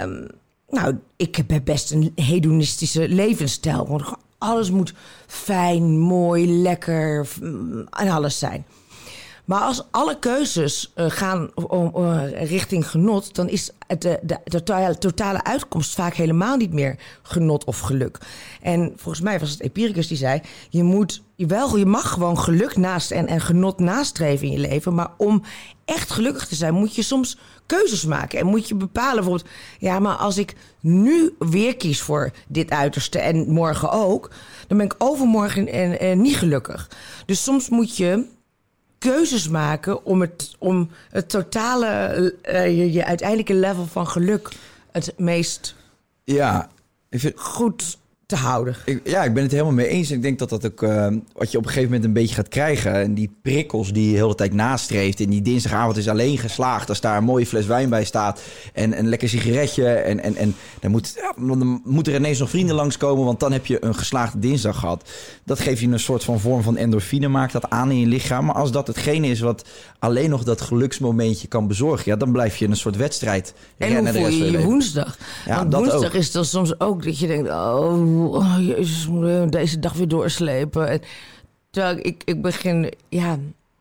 nou, ik heb best een hedonistische levensstijl. Want alles moet fijn, mooi, lekker en alles zijn. Maar als alle keuzes uh, gaan om, uh, richting genot... dan is het de, de, de totale, totale uitkomst vaak helemaal niet meer genot of geluk. En volgens mij was het Epicurus die zei... je moet je wel, je mag gewoon geluk naast en, en genot nastreven in je leven... maar om echt gelukkig te zijn moet je soms keuzes maken. En moet je bepalen bijvoorbeeld... ja, maar als ik nu weer kies voor dit uiterste en morgen ook... dan ben ik overmorgen en, en niet gelukkig. Dus soms moet je... keuzes maken om het, om het totale, uh, je, je uiteindelijke level van geluk het meest ja, ik vind, goed te houden. Ik, ja, ik ben het helemaal mee eens. Ik denk dat dat ook uh, wat je op een gegeven moment een beetje gaat krijgen. En die prikkels die je de hele tijd nastreeft. En die dinsdagavond is alleen geslaagd als daar een mooie fles wijn bij staat. En een lekker sigaretje. En, en, en dan, moet, ja, dan moeten er ineens nog vrienden langskomen. Want dan heb je een geslaagde dinsdag gehad. Dat geeft je een soort van vorm van endorfine. Maakt dat aan in je lichaam. Maar als dat hetgene is wat alleen nog dat geluksmomentje kan bezorgen. Ja, dan blijf je een soort wedstrijd rennen. En hoe voel je je woensdag? Ja, Want dat woensdag ook. is dan soms ook dat je denkt... oh, oh jezus, moet ik deze dag weer doorslepen. En, terwijl ik, ik begin... ja.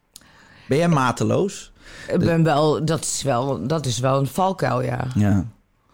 Ben jij mateloos? Ik ben wel... Dat is wel, dat is wel een valkuil, ja. Ja.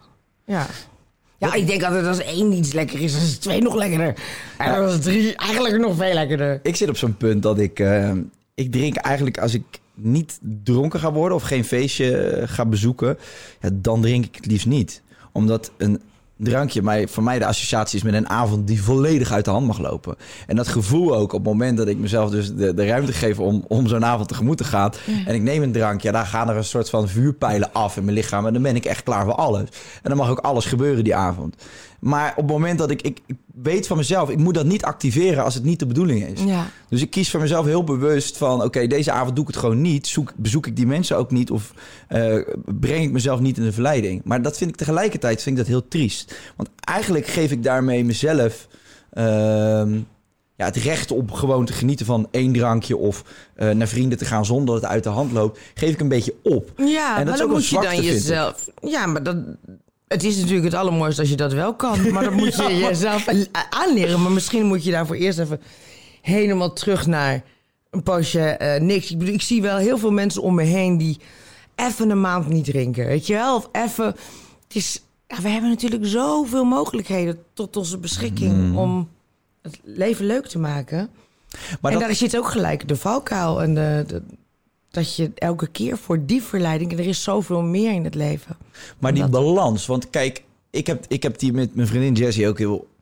Ja. Ja, ik denk altijd als één iets lekker is, dan is twee nog lekkerder. En dan is drie eigenlijk nog veel lekkerder. Ik zit op zo'n punt dat ik... Uh, ik drink eigenlijk als ik niet dronken ga worden... of geen feestje ga bezoeken... Ja, dan drink ik het liefst niet. Omdat een drankje mij, voor mij de associatie is met een avond... die volledig uit de hand mag lopen. En dat gevoel ook op het moment dat ik mezelf dus de, de ruimte geef... om, om zo'n avond tegemoet te gaan... Ja. en ik neem een drankje... Ja, daar gaan er een soort van vuurpijlen af in mijn lichaam... en dan ben ik echt klaar voor alles. En dan mag ook alles gebeuren die avond. Maar op het moment dat ik, ik, ik weet van mezelf... ik moet dat niet activeren als het niet de bedoeling is. Ja. Dus ik kies voor mezelf heel bewust van... oké, okay, deze avond doe ik het gewoon niet. Zoek, bezoek ik die mensen ook niet... of uh, breng ik mezelf niet in de verleiding. Maar dat vind ik tegelijkertijd vind ik dat heel triest. Want eigenlijk geef ik daarmee mezelf... Uh, ja, het recht om gewoon te genieten van één drankje... of uh, naar vrienden te gaan zonder dat het uit de hand loopt... geef ik een beetje op. Ja, en dat maar is dan ook moet je dan jezelf... Ja, maar dat... Het is natuurlijk het allermooiste als je dat wel kan. Maar dan moet je jezelf aanleren. Maar misschien moet je daarvoor eerst even helemaal terug naar een poosje uh, niks. Ik bedoel, ik zie wel heel veel mensen om me heen die even een maand niet drinken. Weet je wel? Of even... Het is, ja, we hebben natuurlijk zoveel mogelijkheden tot onze beschikking... Mm. om het leven leuk te maken. Maar en dat... daar zit ook gelijk de valkuil en de... de dat je elke keer voor die verleiding... en er is zoveel meer in het leven. Maar die dat... balans, want kijk... Ik heb, ik heb die met mijn vriendin Jessie ook heel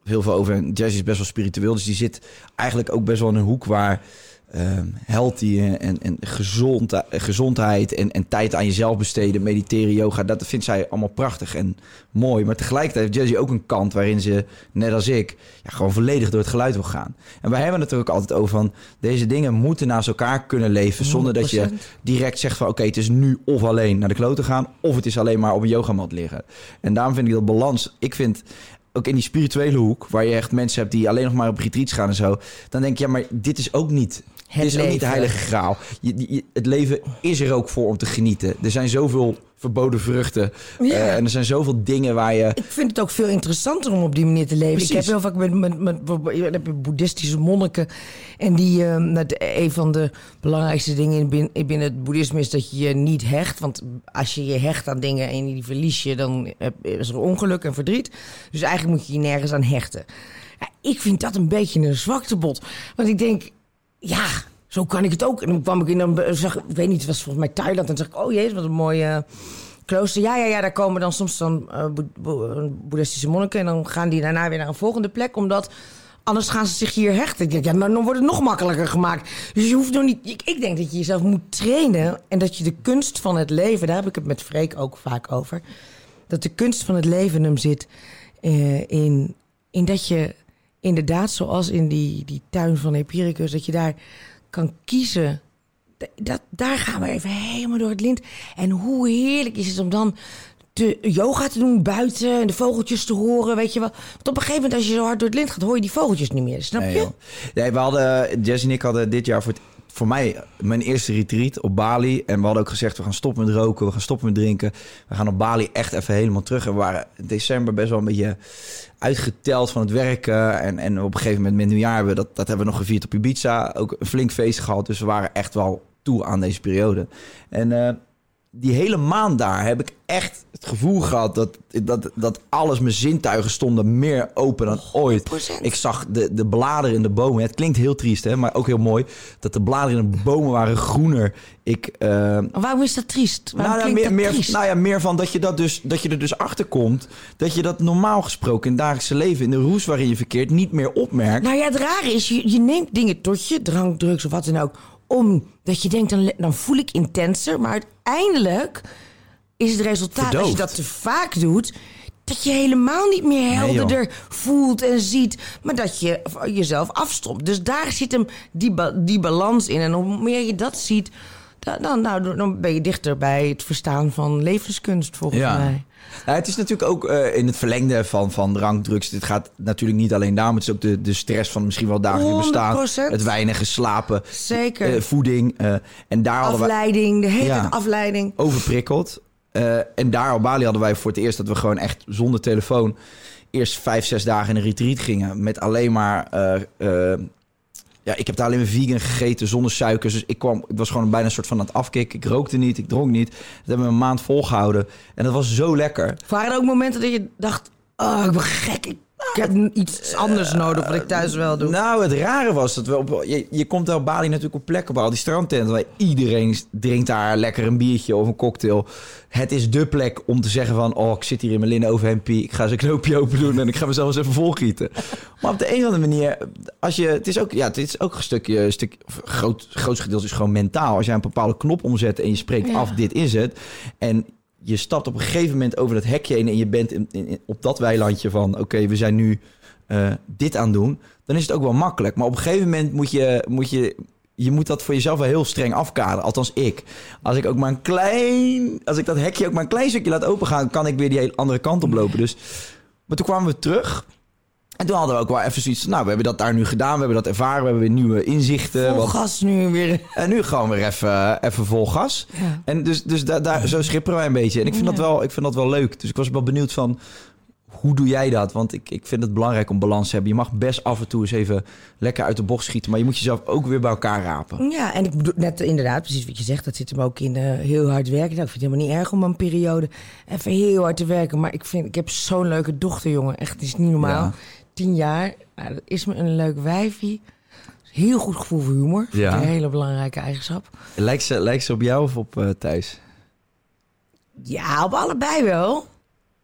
heel veel over. En Jazzy is best wel spiritueel, dus die zit eigenlijk ook best wel in een hoek waar um, healthy en, en gezond, gezondheid en, en tijd aan jezelf besteden, mediteren, yoga, dat vindt zij allemaal prachtig en mooi. Maar tegelijkertijd heeft Jazzy ook een kant waarin ze, net als ik, ja, gewoon volledig door het geluid wil gaan. En wij hebben het er ook altijd over van, deze dingen moeten naast elkaar kunnen leven, zonder dat je direct zegt van, oké, okay, het is nu of alleen naar de klote gaan, of het is alleen maar op een yogamat liggen. En daarom vind ik dat balans, ik vind ook in die spirituele hoek, waar je echt mensen hebt die alleen nog maar op retreats gaan en zo, dan denk je, ja, maar dit is ook niet, het dit is ook niet de heilige graal. Je, je, het leven is er ook voor om te genieten. Er zijn zoveel verboden vruchten. Ja. Uh, en er zijn zoveel dingen waar je... Ik vind het ook veel interessanter om op die manier te leven. Precies. Ik heb heel vaak met, met, met, met boeddhistische monniken. En die, uh, een van de belangrijkste dingen binnen, binnen het boeddhisme is dat je je niet hecht. Want als je je hecht aan dingen en die verlies je, dan is er ongeluk en verdriet. Dus eigenlijk moet je je nergens aan hechten. Ja, ik vind dat een beetje een zwaktebod. Want ik denk, ja, zo kan ik het ook. En dan kwam ik in, dan zag ik weet niet, het was volgens mij Thailand. En dan zag ik, oh jezus, wat een mooie uh, klooster. Ja, ja, ja, daar komen dan soms dan uh, bo- bo- boeddhistische monniken. En dan gaan die daarna weer naar een volgende plek. Omdat anders gaan ze zich hier hechten. Ik denk, ja, maar dan wordt het nog makkelijker gemaakt. Dus je hoeft nog niet... Ik, ik denk dat je jezelf moet trainen. En dat je de kunst van het leven... Daar heb ik het met Freek ook vaak over. Dat de kunst van het leven hem zit uh, in, in dat je inderdaad, zoals in die, die tuin van Epicurus, dat je daar kan kiezen. Dat, daar gaan we even helemaal door het lint. En hoe heerlijk is het om dan de yoga te doen buiten en de vogeltjes te horen, weet je wel. Want op een gegeven moment, als je zo hard door het lint gaat, hoor je die vogeltjes niet meer. Snap je? Nee, nee, we hadden, Jess en ik hadden dit jaar voor het, voor mij mijn eerste retreat op Bali. En we hadden ook gezegd, we gaan stoppen met roken, we gaan stoppen met drinken. We gaan op Bali echt even helemaal terug. En we waren in december best wel een beetje uitgeteld van het werken. En, en op een gegeven moment met nieuwjaar hebben we dat, dat hebben we nog gevierd op Ibiza. Ook een flink feest gehad. Dus we waren echt wel toe aan deze periode. En uh, die hele maand daar heb ik echt het gevoel gehad dat, dat, dat alles, mijn zintuigen stonden meer open dan ooit. honderd procent. Ik zag de, de bladeren in de bomen. Het klinkt heel triest, hè, maar ook heel mooi. Dat de bladeren in de bomen waren groener. Ik, uh, Waarom is dat triest? Waarom nou, ja, meer, dat meer, triest? Nou ja, meer van dat je, dat, dus, dat je er dus achter komt. Dat je dat normaal gesproken in het dagelijkse leven, in de roes waarin je verkeert, niet meer opmerkt. Nou ja, het rare is, je, je neemt dingen tot je, drank, drugs of wat dan ook, omdat je denkt, dan, dan voel ik intenser. Maar uiteindelijk is het resultaat, Verdoofd. Als je dat te vaak doet, dat je helemaal niet meer helderder nee, voelt en ziet, maar dat je jezelf afstomt. Dus daar zit hem die, ba- die balans in. En hoe meer je dat ziet, dan, dan, nou, dan ben je dichter bij het verstaan van levenskunst, volgens ja. mij. Nou, het is natuurlijk ook uh, in het verlengde van, van drank, drugs. Dit gaat natuurlijk niet alleen daarom. Het is ook de, de stress van misschien wel dagelijks bestaan. Het weinige slapen. Zeker. Uh, voeding. Uh, en daar afleiding, we, de hele ja, tijd afleiding. Overprikkeld. Uh, en daar op Bali hadden wij voor het eerst dat we gewoon echt zonder telefoon eerst vijf, zes dagen in een retreat gingen. Met alleen maar... Uh, uh, ja, ik heb daar alleen maar vegan gegeten, zonder suikers. Dus ik kwam, ik was gewoon bijna een soort van aan het afkicken. Ik rookte niet, ik dronk niet. Dat hebben we een maand volgehouden. En dat was zo lekker. Waren er ook momenten dat je dacht, oh, ik ben gek. Ik, ik heb iets anders nodig wat ik thuis wel doe. Nou, het rare was dat we op... Je, je komt daar op Bali natuurlijk op plekken, op al die strandtenten. Waar iedereen drinkt daar lekker een biertje of een cocktail. Het is dé plek om te zeggen van, oh, ik zit hier in mijn linnen overhemdje. Ik ga eens een knoopje open doen en ik ga mezelf eens even volgieten. Maar op de een of andere manier, als je... Het is ook, ja, het is ook een stukje... Een stuk, groot, grootste gedeelte is gewoon mentaal. Als jij een bepaalde knop omzet en je spreekt ja. af, dit is het. En je stapt op een gegeven moment over dat hekje heen en je bent in, in, op dat weilandje van, oké, okay, we zijn nu uh, dit aan doen. Dan is het ook wel makkelijk. Maar op een gegeven moment moet je, moet je, je moet dat voor jezelf wel heel streng afkaderen. Althans ik. Als ik ook maar een klein, als ik dat hekje ook maar een klein stukje laat opengaan, kan ik weer die hele andere kant op lopen. Dus, maar toen kwamen we terug. En toen hadden we ook wel even zoiets. Nou, we hebben dat daar nu gedaan. We hebben dat ervaren. We hebben weer nieuwe inzichten. Vol gas nu weer. En nu gewoon weer even, even vol gas. Ja. En dus, dus da, daar, zo schipperen wij een beetje. En ik vind, ja. dat wel, ik vind dat wel leuk. Dus ik was wel benieuwd van, hoe doe jij dat? Want ik, ik vind het belangrijk om balans te hebben. Je mag best af en toe eens even lekker uit de bocht schieten. Maar je moet jezelf ook weer bij elkaar rapen. Ja, en ik bedoel net inderdaad, precies wat je zegt. Dat zit hem ook in uh, heel hard werken. Nou, ik vind het helemaal niet erg om een periode even heel hard te werken. Maar ik, vind, ik heb zo'n leuke dochter, jongen. Echt, het is niet normaal. Ja. Tien jaar, nou, dat is me een leuk wijfie. Heel goed gevoel voor humor. Ja. Een hele belangrijke eigenschap. Lijkt ze, lijkt ze op jou of op uh, Thijs? Ja, op allebei wel.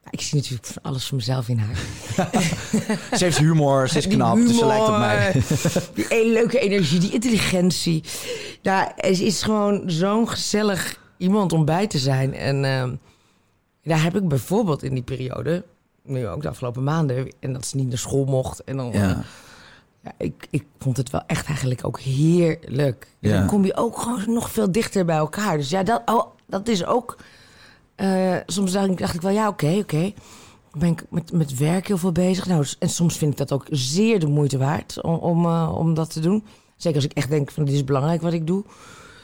Ik zie natuurlijk van alles voor mezelf in haar. Ze heeft humor, ze is knap, dus ze lijkt op mij. Die hele leuke energie, die intelligentie. Ja, ze is gewoon zo'n gezellig iemand om bij te zijn. En uh, daar heb ik bijvoorbeeld in die periode, nu ook de afgelopen maanden, en dat ze niet naar school mocht. En dan, Ja. Uh, ja, ik, ik vond het wel echt eigenlijk ook heerlijk. En Ja. dan kom je ook gewoon nog veel dichter bij elkaar. Dus ja, dat, oh, dat is ook... Uh, soms dacht ik, dacht ik wel, ja, oké, okay, oké. Okay. Dan ben ik met, met werk heel veel bezig. Nou, en soms vind ik dat ook zeer de moeite waard om, om, uh, om dat te doen. Zeker als ik echt denk van, dit is belangrijk wat ik doe.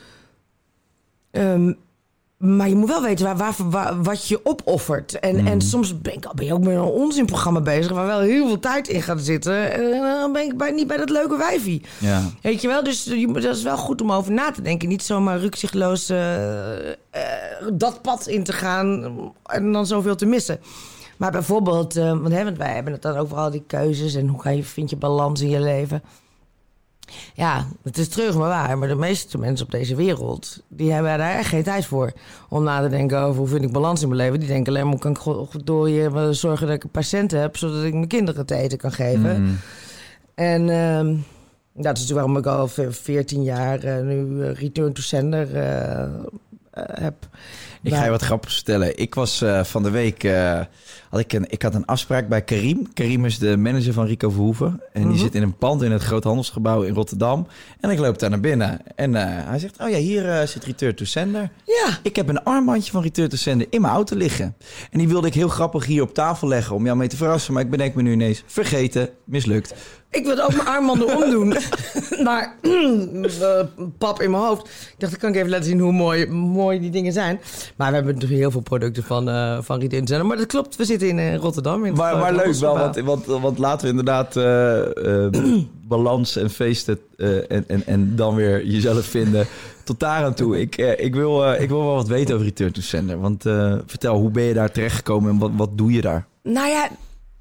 Um, maar je moet wel weten waar, waar, waar, wat je opoffert. En, mm. en soms ben, ik, ben je ook met een onzinprogramma bezig... waar wel heel veel tijd in gaat zitten. En dan ben ik bij, niet bij dat leuke wijfie. Ja. Weet je wel? Dus je, dat is wel goed om over na te denken. Niet zomaar rukzichtloos uh, uh, dat pad in te gaan... en dan zoveel te missen. Maar bijvoorbeeld... Uh, want, hè, want wij hebben het dan overal die keuzes... en hoe ga je, vind je balans in je leven... Ja, het is terug maar waar. Maar de meeste mensen op deze wereld... die hebben daar echt geen tijd voor. Om na te denken over hoe vind ik balans in mijn leven. Die denken alleen maar... hoe kan ik goed door je zorgen dat ik een patiënt heb... zodat ik mijn kinderen te eten kan geven. Mm. En uh, dat is waarom ik al veertien jaar... Uh, nu uh, Return to Sender uh, uh, heb. Ik ga je wat grappigs vertellen. Ik was uh, van de week... Uh, had ik, een, ik had een afspraak bij Karim. Karim is de manager van Rico Verhoeven. En mm-hmm. die zit in een pand in het Groothandelsgebouw in Rotterdam. En ik loop daar naar binnen. En uh, hij zegt, oh ja, hier uh, zit Return to Sender. Ja. Ik heb een armbandje van Return to Sender in mijn auto liggen. En die wilde ik heel grappig hier op tafel leggen... om jou mee te verrassen. Maar ik bedenk me nu ineens, vergeten, mislukt. Ik wilde ook mijn armbanden omdoen. Maar uh, pap in mijn hoofd. Ik dacht, dan kan ik even laten zien hoe mooi, mooi die dingen zijn. Maar we hebben natuurlijk heel veel producten van, uh, van Return to Sender. Maar dat klopt, we zitten in uh, Rotterdam. In maar maar leuk wel, want, want, want laten we inderdaad uh, uh, balans en feesten... Uh, en, en, en dan weer jezelf vinden. Tot daar aan toe. Ik, uh, ik, wil, uh, ik wil wel wat weten over Return to Sender. Want uh, vertel, hoe ben je daar terechtgekomen en wat, wat doe je daar? Nou ja...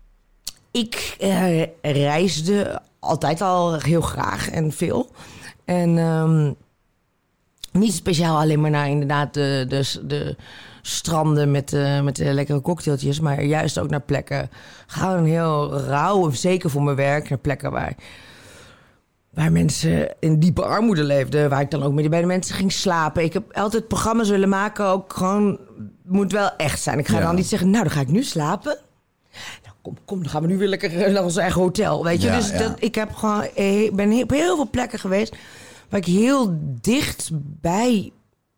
Ik uh, reisde altijd al heel graag en veel. En um, niet speciaal alleen maar naar inderdaad de, de, de stranden met, uh, met de lekkere cocktailtjes... maar juist ook naar plekken, gewoon heel rauw, zeker voor mijn werk... naar plekken waar, waar mensen in diepe armoede leefden... waar ik dan ook mee bij de mensen ging slapen. Ik heb altijd programma's willen maken, ook gewoon... moet wel echt zijn. Ik ga ja. dan niet zeggen, nou, dan ga ik nu slapen... Kom, kom, dan gaan we nu weer lekker naar ons eigen hotel, weet je. Ja, dus ja. Dat, ik heb gewoon, ik ben op heel veel plekken geweest... waar ik heel dicht bij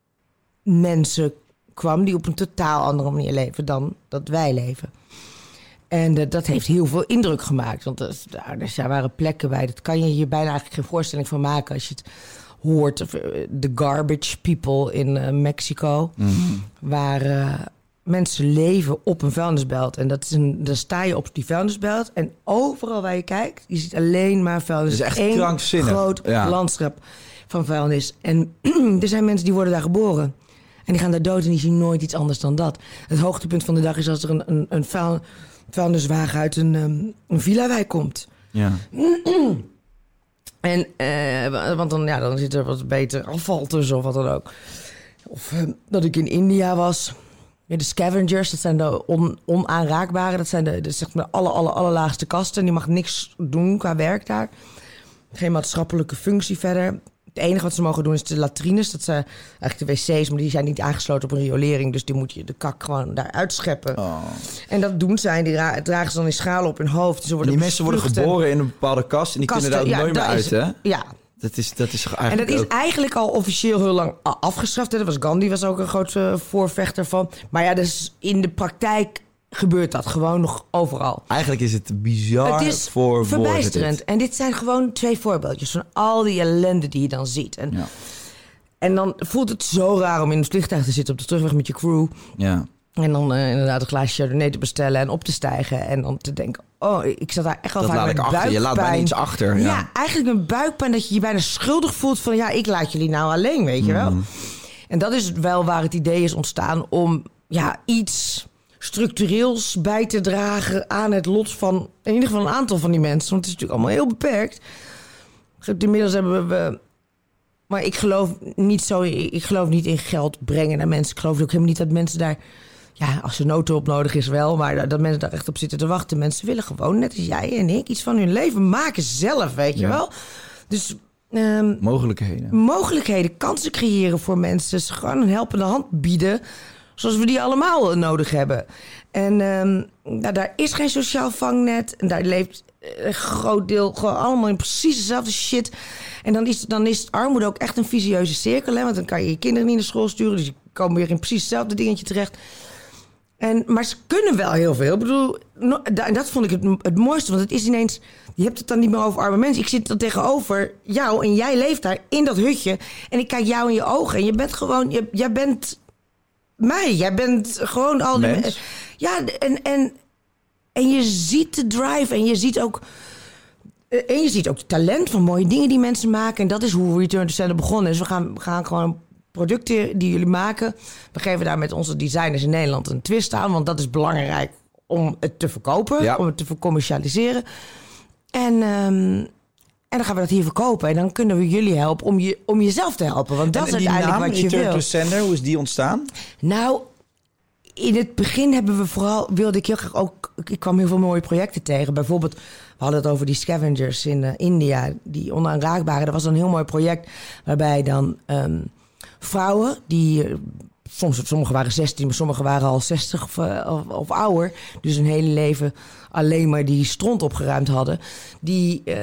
mensen kwam... die op een totaal andere manier leven dan dat wij leven. En uh, dat heeft heel veel indruk gemaakt. Want er, er waren plekken bij, dat kan je je bijna eigenlijk geen voorstelling van maken... als je het hoort. De Garbage People in uh, Mexico, mm-hmm. waar... Uh, mensen leven op een vuilnisbelt. En dat is een, dan sta je op die vuilnisbelt... en overal waar je kijkt, je ziet alleen maar vuilnis. Dat is echt Eén krankzinnig. groot ja. landschap van vuilnis. En er zijn mensen die worden daar geboren. En die gaan daar dood en die zien nooit iets anders dan dat. Het hoogtepunt van de dag is als er een, een, een vuil, vuilniswagen uit een, um, een villa-wijk komt. Ja. En, uh, want dan, ja, dan zit er wat beter afval tussen of wat dan ook. Of uh, dat ik in India was... Ja, de scavengers, dat zijn de on, onaanraakbare. Dat zijn de, de zeg maar alle, alle, allerlaagste kasten. Die mag niks doen qua werk daar. Geen maatschappelijke functie verder. Het enige wat ze mogen doen is de latrines. Dat zijn eigenlijk de wc's, maar die zijn niet aangesloten op een riolering. Dus die moet je de kak gewoon daar uitscheppen. Oh. En dat doen zij. Die ra- dragen ze dan in schalen op hun hoofd. Ze worden die mensen worden geboren en... in een bepaalde kast. En die kasten, kunnen daar ook ja, nooit meer uit, is, hè? Ja. Dat is, dat is eigenlijk en dat is ook... eigenlijk al officieel heel lang afgeschaft. Dat was Gandhi was ook een groot uh, voorvechter van. Maar ja, dus in de praktijk gebeurt dat gewoon nog overal. Eigenlijk is het bizar het is voor verbijsterend. Dit. En dit zijn gewoon twee voorbeeldjes van al die ellende die je dan ziet. En, ja. en dan voelt het zo raar om in het vliegtuig te zitten op de terugweg met je crew. Ja. En dan uh, inderdaad een glaasje Chardonnay te bestellen en op te stijgen. En dan te denken, oh, ik zat daar echt al dat vaak laat met ik achter. buikpijn. Je laat bijna iets achter. Ja. ja, eigenlijk een buikpijn dat je je bijna schuldig voelt van... ja, ik laat jullie nou alleen, weet je wel. Mm. En dat is wel waar het idee is ontstaan om ja, iets structureels bij te dragen... aan het lot van in ieder geval een aantal van die mensen. Want het is natuurlijk allemaal heel beperkt. Inmiddels hebben we... Maar ik geloof niet zo. Ik geloof niet in geld brengen naar mensen. Ik geloof ook helemaal niet dat mensen daar Ja, als er noodhulp nodig is wel, maar dat mensen daar echt op zitten te wachten. Mensen willen gewoon, net als jij en ik, iets van hun leven maken zelf, weet je ja. wel. Dus um, mogelijkheden. Mogelijkheden, kansen creëren voor mensen. Dus gewoon een helpende hand bieden, zoals we die allemaal nodig hebben. En um, nou, daar is geen sociaal vangnet. En daar leeft een groot deel gewoon allemaal in precies dezelfde shit. En dan is, dan is armoede ook echt een vicieuze cirkel. Hè? Want dan kan je je kinderen niet naar school sturen. Dus die komen weer in precies hetzelfde dingetje terecht. En, maar ze kunnen wel heel veel. Ik bedoel, no, en dat vond ik het, het mooiste. Want het is ineens, je hebt het dan niet meer over arme mensen. Ik zit dan tegenover jou en jij leeft daar in dat hutje. En ik kijk jou in je ogen. En je bent gewoon, je, jij bent mij. Jij bent gewoon al die mensen. Ja, en, en, en je ziet de drive. En je ziet ook... En je ziet ook het talent van mooie dingen die mensen maken. En dat is hoe Return to Sender begonnen is. We gaan, we gaan gewoon producten die jullie maken. We geven daar met onze designers in Nederland een twist aan. Want dat is belangrijk om het te verkopen. Ja. Om het te commercialiseren. En, um, en dan gaan we dat hier verkopen. En dan kunnen we jullie helpen om, je, om jezelf te helpen. Want dat en, is en uiteindelijk naam, wat je Return wil. To Sender, hoe is die ontstaan? Nou, in het begin hebben we vooral, wilde ik heel graag ook... Ik kwam heel veel mooie projecten tegen. Bijvoorbeeld, we hadden het over die scavengers in uh, India. Die onaanraakbare. Dat was een heel mooi project. Waarbij dan um, vrouwen die... Uh, soms, sommigen waren zestien, maar sommigen waren al zestig of, uh, of, of ouder. Dus een hele leven alleen maar die stront opgeruimd hadden. Die, uh,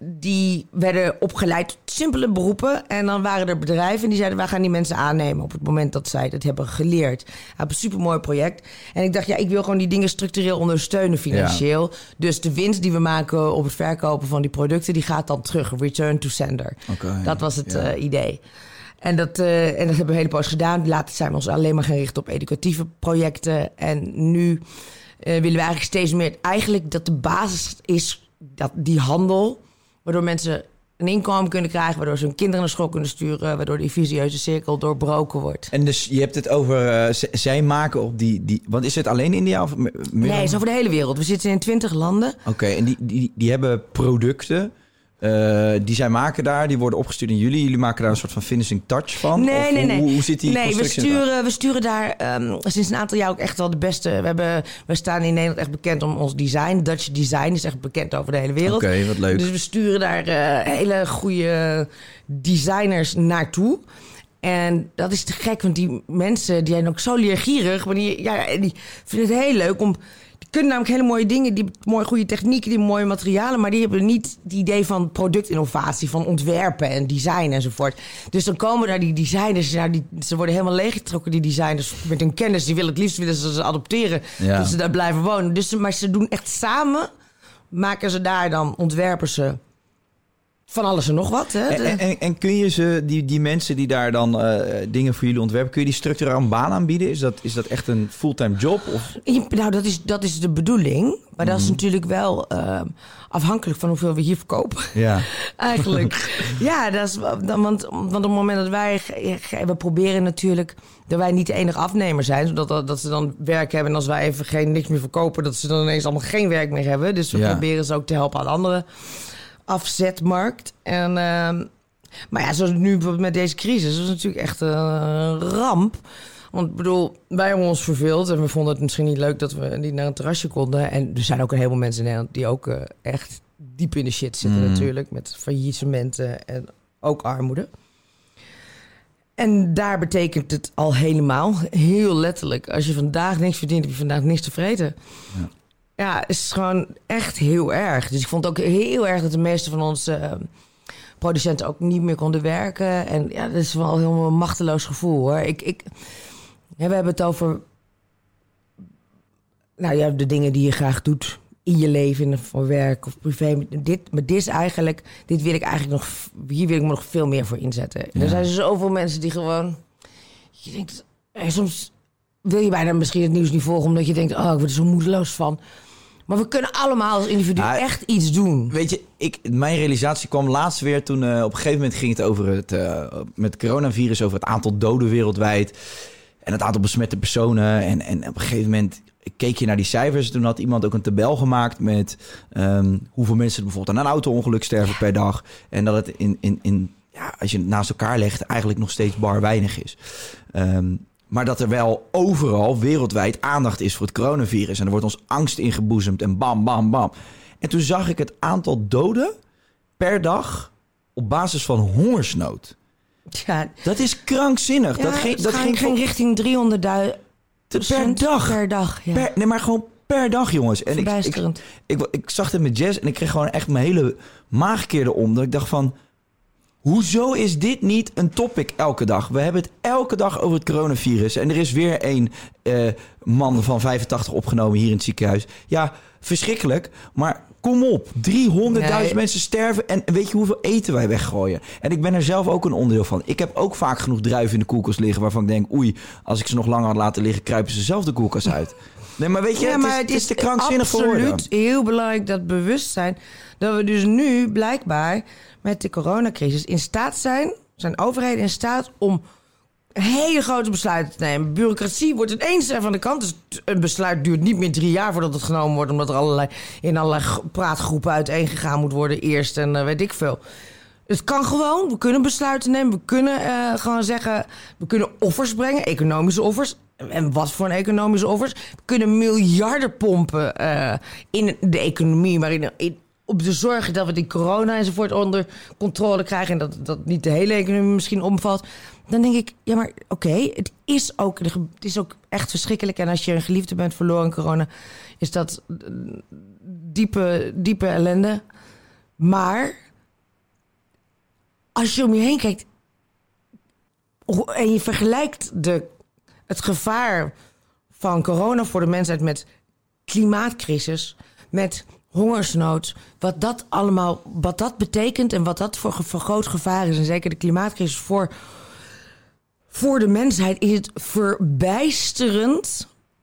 die werden opgeleid tot simpele beroepen. En dan waren er bedrijven die zeiden... wij gaan die mensen aannemen op het moment dat zij dat hebben geleerd. Een supermooi project. En ik dacht, ja, ik wil gewoon die dingen structureel ondersteunen financieel. Ja. Dus de winst die we maken op het verkopen van die producten... die gaat dan terug, return to sender. Okay, dat was het ja. uh, idee. En dat, uh, en dat hebben we een hele poos gedaan. Later zijn we ons alleen maar gaan richten op educatieve projecten. En nu uh, willen we eigenlijk steeds meer... Eigenlijk dat de basis is dat die handel... waardoor mensen een inkomen kunnen krijgen... waardoor ze hun kinderen naar school kunnen sturen... waardoor die vicieuze cirkel doorbroken wordt. En dus je hebt het over... Uh, z- zij maken op die, die... Want is het alleen India? Of meer? Nee, het is over de hele wereld. We zitten in twintig landen. Oké, okay, en die, die, die hebben producten... Uh, die zij maken daar, die worden opgestuurd in jullie. Jullie maken daar een soort van finishing touch van? Nee, of nee, nee. Hoe, hoe zit die nee, we sturen, daar? we sturen daar um, sinds een aantal jaar ook echt wel de beste... We, hebben, we staan in Nederland echt bekend om ons design. Dutch design is echt bekend over de hele wereld. Oké, okay, wat leuk. Dus we sturen daar uh, hele goede designers naartoe. En dat is te gek, want die mensen die zijn ook zo leergierig. Maar die, ja, die vinden het heel leuk om... Die kunnen namelijk hele mooie dingen, die mooie goede technieken, die mooie materialen, maar die hebben niet het idee van productinnovatie, van ontwerpen en design enzovoort. Dus dan komen daar die designers, nou die, ze worden helemaal leeggetrokken, die designers, met hun kennis. Die willen het liefst willen ze, ze adopteren, ja. dat ze daar blijven wonen. Dus, maar ze doen echt samen, maken ze daar dan, ontwerpen ze van alles en nog wat. Hè? En, en, en kun je ze, die, die mensen die daar dan uh, dingen voor jullie ontwerpen... kun je die structureel een baan aanbieden? Is dat, is dat echt een fulltime job? Of? Ja, nou, dat is, dat is de bedoeling. Maar mm-hmm. dat is natuurlijk wel uh, afhankelijk van hoeveel we hier verkopen. Ja. Eigenlijk. Ja, dat is, want, want op het moment dat wij... We proberen natuurlijk dat wij niet de enige afnemer zijn. Zodat dat, dat ze dan werk hebben. En als wij even geen niks meer verkopen... dat ze dan ineens allemaal geen werk meer hebben. Dus we ja. proberen ze ook te helpen aan anderen... afzetmarkt. En, uh, maar ja, zoals nu met deze crisis, dat is natuurlijk echt een ramp. Want ik bedoel, wij hebben ons verveeld en we vonden het misschien niet leuk dat we niet naar een terrasje konden. En er zijn ook een heleboel mensen in Nederland die ook uh, echt diep in de shit zitten mm. natuurlijk. Met faillissementen en ook armoede. En daar betekent het al helemaal, heel letterlijk. Als je vandaag niks verdient, heb je vandaag niks te vreten. Ja. Ja, het is gewoon echt heel erg. Dus ik vond het ook heel erg dat de meeste van onze uh, producenten ook niet meer konden werken. En ja, dat is wel helemaal een machteloos gevoel, hoor. Ik, ik, ja, we hebben het over... Nou ja, de dingen die je graag doet in je leven, voor werk of privé. Dit, maar dit is eigenlijk... Dit wil ik eigenlijk nog... Hier wil ik me nog veel meer voor inzetten. Ja. Er zijn zoveel mensen die gewoon... Je denkt... Hey, soms wil je bijna misschien het nieuws niet volgen... omdat je denkt, oh, ik word er zo moedeloos van... Maar we kunnen allemaal als individu nou, echt iets doen. Weet je, ik, mijn realisatie kwam laatst weer toen... Uh, op een gegeven moment ging het over het... Uh, met het coronavirus, over het aantal doden wereldwijd... en het aantal besmette personen. En, en op een gegeven moment keek je naar die cijfers... toen had iemand ook een tabel gemaakt met... Um, hoeveel mensen bijvoorbeeld aan een auto-ongeluk sterven per dag. En dat het in, in, in... Ja, als je het naast elkaar legt... eigenlijk nog steeds bar weinig is. Um, Maar dat er wel overal wereldwijd aandacht is voor het coronavirus. En er wordt ons angst ingeboezemd en bam, bam, bam. En toen zag ik het aantal doden per dag op basis van hongersnood. Ja, dat is krankzinnig. Ja, dat ging, dat ging, ging richting driehonderdduizend per dag. Per dag, ja. Per, nee, maar gewoon per dag, jongens. En ik, ik, ik, ik, ik zag het met Jess en ik kreeg gewoon echt mijn hele maag keerde om. Dat ik dacht van, hoezo is dit niet een topic elke dag? We hebben het elke dag over het coronavirus. En er is weer een uh, man van vijfentachtig opgenomen hier in het ziekenhuis. Ja, verschrikkelijk. Maar kom op, driehonderdduizend nee. mensen sterven. En weet je hoeveel eten wij weggooien? En ik ben er zelf ook een onderdeel van. Ik heb ook vaak genoeg druiven in de koelkast liggen waarvan ik denk, oei, als ik ze nog langer had laten liggen, kruipen ze zelf de koelkast uit. Nee, maar weet je, ja, maar het, is, het is te krankzinnig voor woorden. Het is absoluut heel belangrijk dat bewustzijn, dat we dus nu blijkbaar met de coronacrisis in staat zijn, zijn overheden in staat om hele grote besluiten te nemen. Bureaucratie wordt het eens van de kant. Dus een besluit duurt niet meer drie jaar voordat het genomen wordt, omdat er allerlei, in allerlei praatgroepen uiteengegaan moet worden eerst en uh, weet ik veel. Het kan gewoon. We kunnen besluiten nemen. We kunnen uh, gewoon zeggen, we kunnen offers brengen, economische offers. En wat voor een economische offers? We kunnen miljarden pompen uh, in de economie, maar in, in om te zorgen dat we die corona enzovoort onder controle krijgen en dat, dat niet de hele economie misschien omvalt. Dan denk ik, ja, maar oké, okay, het is ook, het is ook echt verschrikkelijk. En als je een geliefde bent verloren in corona, is dat diepe, diepe ellende. Maar als je om je heen kijkt en je vergelijkt de, het gevaar van corona voor de mensheid met klimaatcrisis, met hongersnood, wat dat allemaal, wat dat betekent en wat dat voor, voor groot gevaar is, en zeker de klimaatcrisis voor, voor de mensheid, is het verbijsterend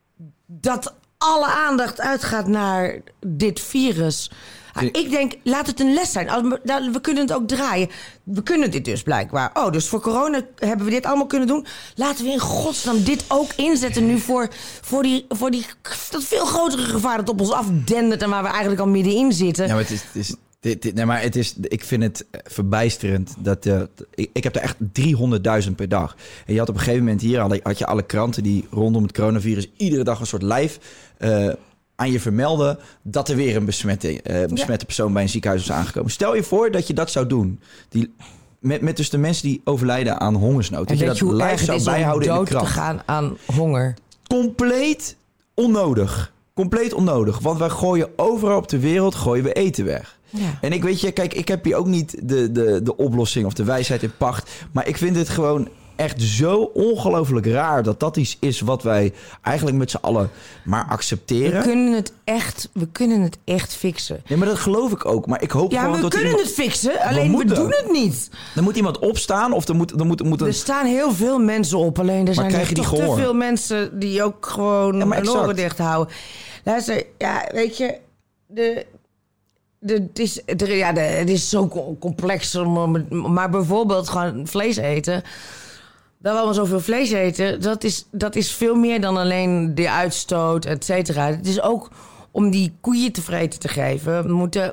dat alle aandacht uitgaat naar dit virus. Ik denk, laat het een les zijn. We kunnen het ook draaien. We kunnen dit dus blijkbaar. Oh, dus voor corona hebben we dit allemaal kunnen doen. Laten we in godsnaam dit ook inzetten nu voor, voor, die, voor die, dat veel grotere gevaar dat op ons afdendert en waar we eigenlijk al middenin zitten. Ja, maar het is... Het is... Dit, dit, nee, maar het is, ik vind het verbijsterend dat uh, ik, ik heb er echt driehonderdduizend per dag. En je had op een gegeven moment hier had, had je alle kranten die rondom het coronavirus iedere dag een soort live uh, aan je vermelden dat er weer een besmette, uh, besmette ja. persoon bij een ziekenhuis was aangekomen. Stel je voor dat je dat zou doen. Die, met, met dus de mensen die overlijden aan hongersnood. En dat je dat live zou bijhouden in de krant. Te gaan aan honger. Compleet onnodig. Compleet onnodig. Want wij gooien overal op de wereld gooien we eten weg. Ja. En ik weet je, kijk, ik heb hier ook niet de, de, de oplossing of de wijsheid in pacht. Maar ik vind het gewoon echt zo ongelooflijk raar dat dat iets is wat wij eigenlijk met z'n allen maar accepteren. We kunnen het echt, we kunnen het echt fixen. Nee, maar dat geloof ik ook. Maar ik hoop ja, gewoon we dat kunnen iemand... het fixen, alleen we, we doen het niet. Er moet iemand opstaan of er moet... Er, moet, moet een... er staan heel veel mensen op, alleen er zijn er toch te veel mensen die ook gewoon ja, hun oren dicht houden. Luister, ja, weet je, de... De, het, is, de, ja, de, het is zo complex, maar bijvoorbeeld gewoon vlees eten. Dat we allemaal zoveel vlees eten, dat is, dat is veel meer dan alleen de uitstoot, et cetera. Het is ook om die koeien te vreten te geven. We moeten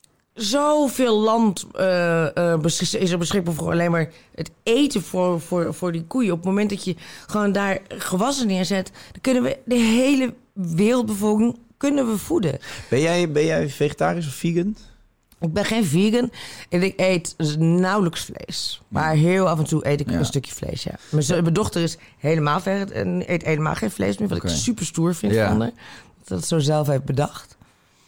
zoveel land uh, uh, besch- is er beschikbaar voor alleen maar het eten voor, voor, voor die koeien. Op het moment dat je gewoon daar gewassen neerzet, dan kunnen we de hele wereldbevolking kunnen we voeden. Ben jij, ben jij vegetarisch of vegan? Ik ben geen vegan en ik eet nauwelijks vlees. Maar heel af en toe eet ik ja. een stukje vlees, ja. Mijn, mijn dochter is helemaal vegan en eet helemaal geen vlees meer. Wat okay. ik super stoer vind ja. van haar. Dat het zo zelf heeft bedacht.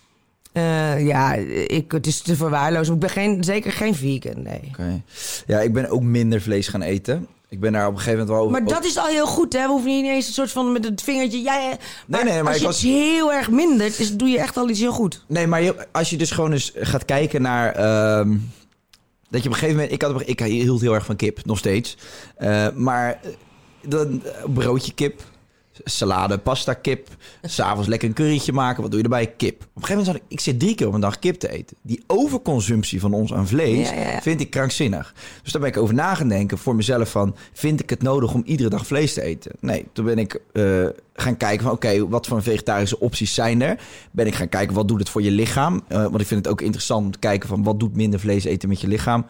Uh, ja, ik, het is te verwaarlozen. Ik ben geen, zeker geen vegan, nee. Okay. Ja, ik ben ook minder vlees gaan eten. Ik ben daar op een gegeven moment wel over... Maar dat is al heel goed, hè? We hoeven niet eens een soort van met het vingertje... Ja, maar nee, nee, maar als ik je was... het heel erg mindert, is, doe je echt al iets heel goed. Nee, maar je, als je dus gewoon eens gaat kijken naar... Um, dat je op een gegeven moment... Ik, had, ik hield heel erg van kip, nog steeds. Uh, maar dan broodje kip... Salade, pasta, kip. 's Avonds lekker een currytje maken. Wat doe je erbij? Kip. Op een gegeven moment zat ik... Ik zit drie keer op een dag kip te eten. Die overconsumptie van ons aan vlees... Ja, ja, ja. vind ik krankzinnig. Dus daar ben ik over na gaan denken voor mezelf van... Vind ik het nodig om iedere dag vlees te eten? Nee, toen ben ik uh, gaan kijken van... Oké, okay, wat voor vegetarische opties zijn er? Ben ik gaan kijken, wat doet het voor je lichaam? Uh, want ik vind het ook interessant om te kijken van... Wat doet minder vlees eten met je lichaam?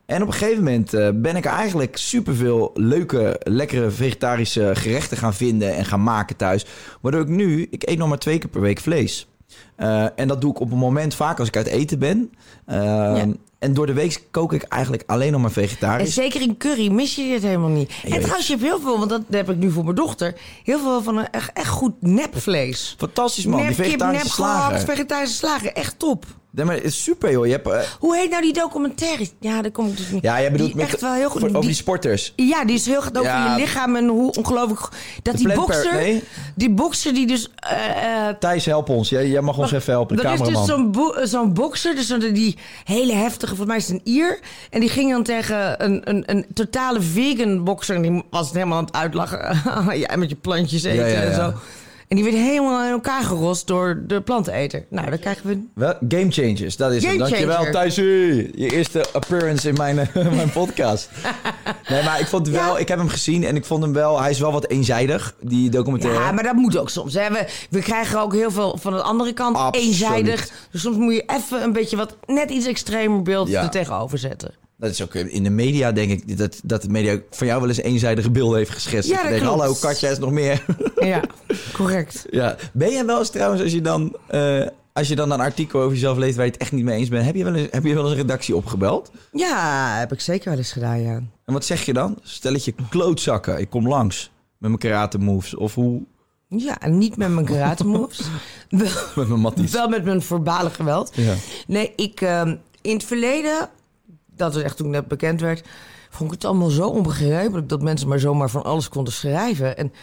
En op een gegeven moment uh, ben ik eigenlijk superveel leuke, lekkere vegetarische gerechten gaan vinden en gaan maken thuis. Waardoor ik nu, ik eet nog maar twee keer per week vlees. Uh, en dat doe ik op een moment vaak als ik uit eten ben. Uh, ja. En door de week kook ik eigenlijk alleen nog maar vegetarisch. En zeker in curry mis je dit helemaal niet. En, en trouwens, je hebt heel veel, want dat heb ik nu voor mijn dochter... heel veel van een echt, echt goed nepvlees. Fantastisch, man. Nep, die vegetarische kip, slager. Nep, vegetarische slager. Echt top. Nee, maar het is super, joh. Je hebt, uh... Hoe heet nou die documentaire? Ja, daar kom ik dus niet. Ja, jij bedoelt die met echt wel heel goed. Voor, over die, die sporters. Ja, die is heel goed over ja. je lichaam en hoe ongelooflijk... Dat de die bokser... Nee? Die bokser die dus... Uh, Thijs, help ons. Jij, jij mag ons even helpen, de dat cameraman. is dus zo'n, bo- zo'n bokser, dus zo'n, die hele heftige... Volgens mij is het een Ier. En die ging dan tegen een, een, een totale vegan bokser. En die was helemaal aan het uitlachen. Ja, met je plantjes eten ja, ja, ja. en zo. En die werd helemaal in elkaar gerost door de planteneter. Nou, dan krijgen we... Wel, game changers, dat is game het. Dankjewel, Thijs. Je eerste appearance in mijn, mijn podcast. Nee, maar ik vond het wel... Ja. Ik heb hem gezien en ik vond hem wel... Hij is wel wat eenzijdig, die documentaire. Ja, maar dat moet ook soms. Hè. We, we krijgen ook heel veel van de andere kant Absoluut. eenzijdig. Dus soms moet je even een beetje wat... net iets extremer beeld ja. er tegenover zetten. Dat is ook in de media, denk ik, dat, dat de media van jou wel eens eenzijdige beelden heeft geschetst. Ja, dat denk, klopt. Hallo, Katja is nog meer. Ja, correct. Ja. Ben jij wel eens trouwens, als je dan uh, als je dan een artikel over jezelf leest waar je het echt niet mee eens bent, heb je wel eens, heb je wel eens een redactie opgebeld? Ja, heb ik zeker wel eens gedaan, ja. En wat zeg je dan? Stelletje klootzakken, ik kom langs met mijn karate moves of hoe... Ja, niet met mijn karate moves. wel, met mijn matties. Wel met mijn verbale geweld. Ja. Nee, ik uh, in het verleden... Dat was echt toen net bekend werd, vond ik het allemaal zo onbegrijpelijk dat mensen maar zomaar van alles konden schrijven. En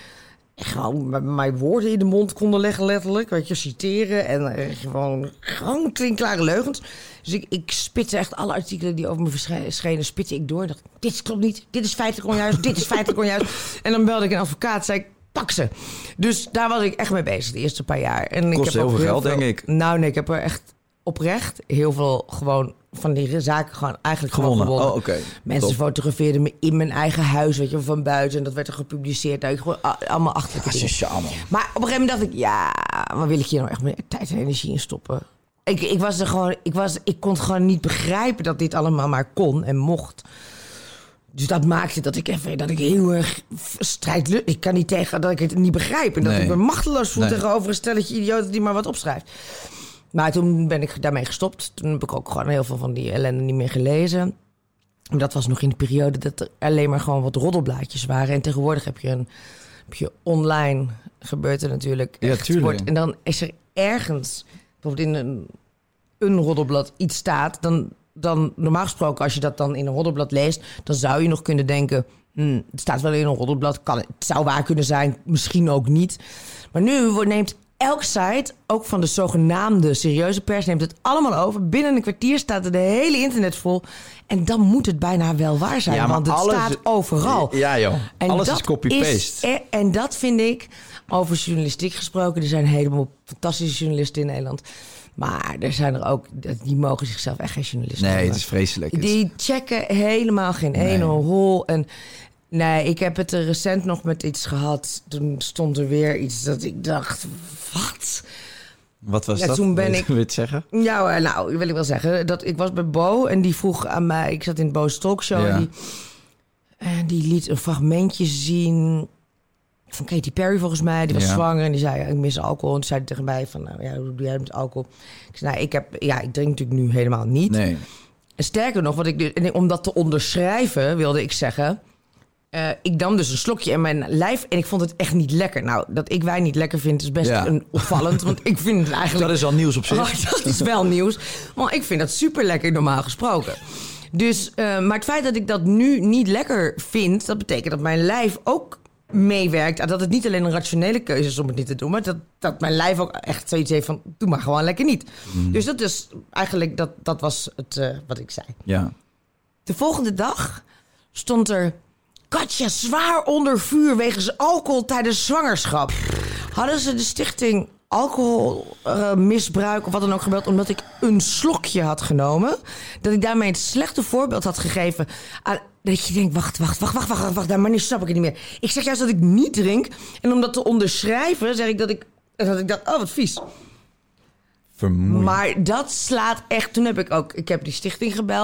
gewoon mijn woorden in de mond konden leggen, letterlijk. Weet je, citeren en uh, gewoon, gewoon klinkklare leugens. Dus ik, ik spitste echt alle artikelen die over me verschenen, spitste ik door. Ik dacht, dit klopt niet, dit is feitelijk onjuist, dit is feitelijk onjuist. En dan belde ik een advocaat, zei ik, pak ze. Dus daar was ik echt mee bezig de eerste paar jaar. En Kost ik heb heel veel heel geld, veel, denk ik. Nou nee, ik heb er echt oprecht heel veel gewoon... van die zaken gewoon eigenlijk gewonnen. gewonnen. gewonnen. Oh, okay. Mensen Top. fotografeerden me in mijn eigen huis, weet je, van buiten. En dat werd er gepubliceerd. Nou, ik gewoon allemaal achterlijke dingen. Sociaal. Maar op een gegeven moment dacht ik, ja, waar wil ik hier nou echt meer tijd en energie in stoppen? Ik, ik was er gewoon, ik was, ik kon gewoon niet begrijpen dat dit allemaal maar kon en mocht. Dus dat maakte dat ik even, dat ik heel erg strijdlustig... Ik kan niet tegen dat ik het niet begrijp. En dat nee. ik me machteloos voel nee. tegenover een stelletje idioten die maar wat opschrijft. Maar toen ben ik daarmee gestopt. Toen heb ik ook gewoon heel veel van die ellende niet meer gelezen. Maar dat was nog in de periode dat er alleen maar gewoon wat roddelblaadjes waren. En tegenwoordig heb je een heb je online gebeurt er natuurlijk ja, echt tuurlijk. sport. En dan is er ergens, bijvoorbeeld in een, een roddelblad iets staat... Dan, dan normaal gesproken, als je dat dan in een roddelblad leest... dan zou je nog kunnen denken... Hmm, het staat wel in een roddelblad, kan, het zou waar kunnen zijn, misschien ook niet. Maar nu neemt elk site, ook van de zogenaamde serieuze pers, neemt het allemaal over. Binnen een kwartier staat er de hele internet vol. En dan moet het bijna wel waar zijn, ja, want het alles, staat overal. Ja joh, en alles is copy-paste. Is, en dat vind ik, over journalistiek gesproken... er zijn helemaal fantastische journalisten in Nederland... Maar er zijn er ook, die mogen zichzelf echt geen journalisten Nee, noemen. het is vreselijk. Die checken helemaal geen nee. ene hol. En nee, ik heb het er recent nog met iets gehad. Toen stond er weer iets dat ik dacht, wat? Wat was ja, dat? Toen ben wil ik, je het zeggen? Ja, nou, wil ik wel zeggen. Dat, ik was bij Bo en die vroeg aan mij... Ik zat in Bo's talkshow ja. en, die, en die liet een fragmentje zien... van Katy Perry volgens mij, die was ja. zwanger en die zei, ja, ik mis alcohol. En toen zei hij tegen mij van, nou ja, hoe doe jij met alcohol? Ik zei, nou, ik heb, ja, ik drink natuurlijk nu helemaal niet. Nee. En sterker nog, wat ik dus, en om dat te onderschrijven, wilde ik zeggen, uh, ik nam dus een slokje in mijn lijf en ik vond het echt niet lekker. Nou, dat ik wijn niet lekker vind is best ja. een opvallend, want ik vind het eigenlijk... Dat is al nieuws op zich. Oh, dat is wel nieuws, maar ik vind dat super lekker normaal gesproken. Dus, uh, maar het feit dat ik dat nu niet lekker vind, dat betekent dat mijn lijf ook meewerkt. En dat het niet alleen een rationele keuze is om het niet te doen, maar dat, dat mijn lijf ook echt zoiets heeft van, doe maar gewoon lekker niet. Mm. Dus dat is eigenlijk, dat, dat was het uh, wat ik zei. Ja. De volgende dag stond er, Katja zwaar onder vuur wegens alcohol tijdens zwangerschap. Hadden ze de stichting alcoholmisbruik uh, of wat dan ook gebeld, omdat ik een slokje had genomen. Dat ik daarmee het slechte voorbeeld had gegeven aan... Dat je denkt, wacht, wacht, wacht, wacht, wacht, wacht, maar nu snap ik het niet meer. Ik zeg juist dat ik niet drink. En om dat te onderschrijven, zeg ik dat ik, dat ik dacht, oh, wat vies. Vermoeiend. Maar dat slaat echt, toen heb ik ook, ik heb die stichting gebeld.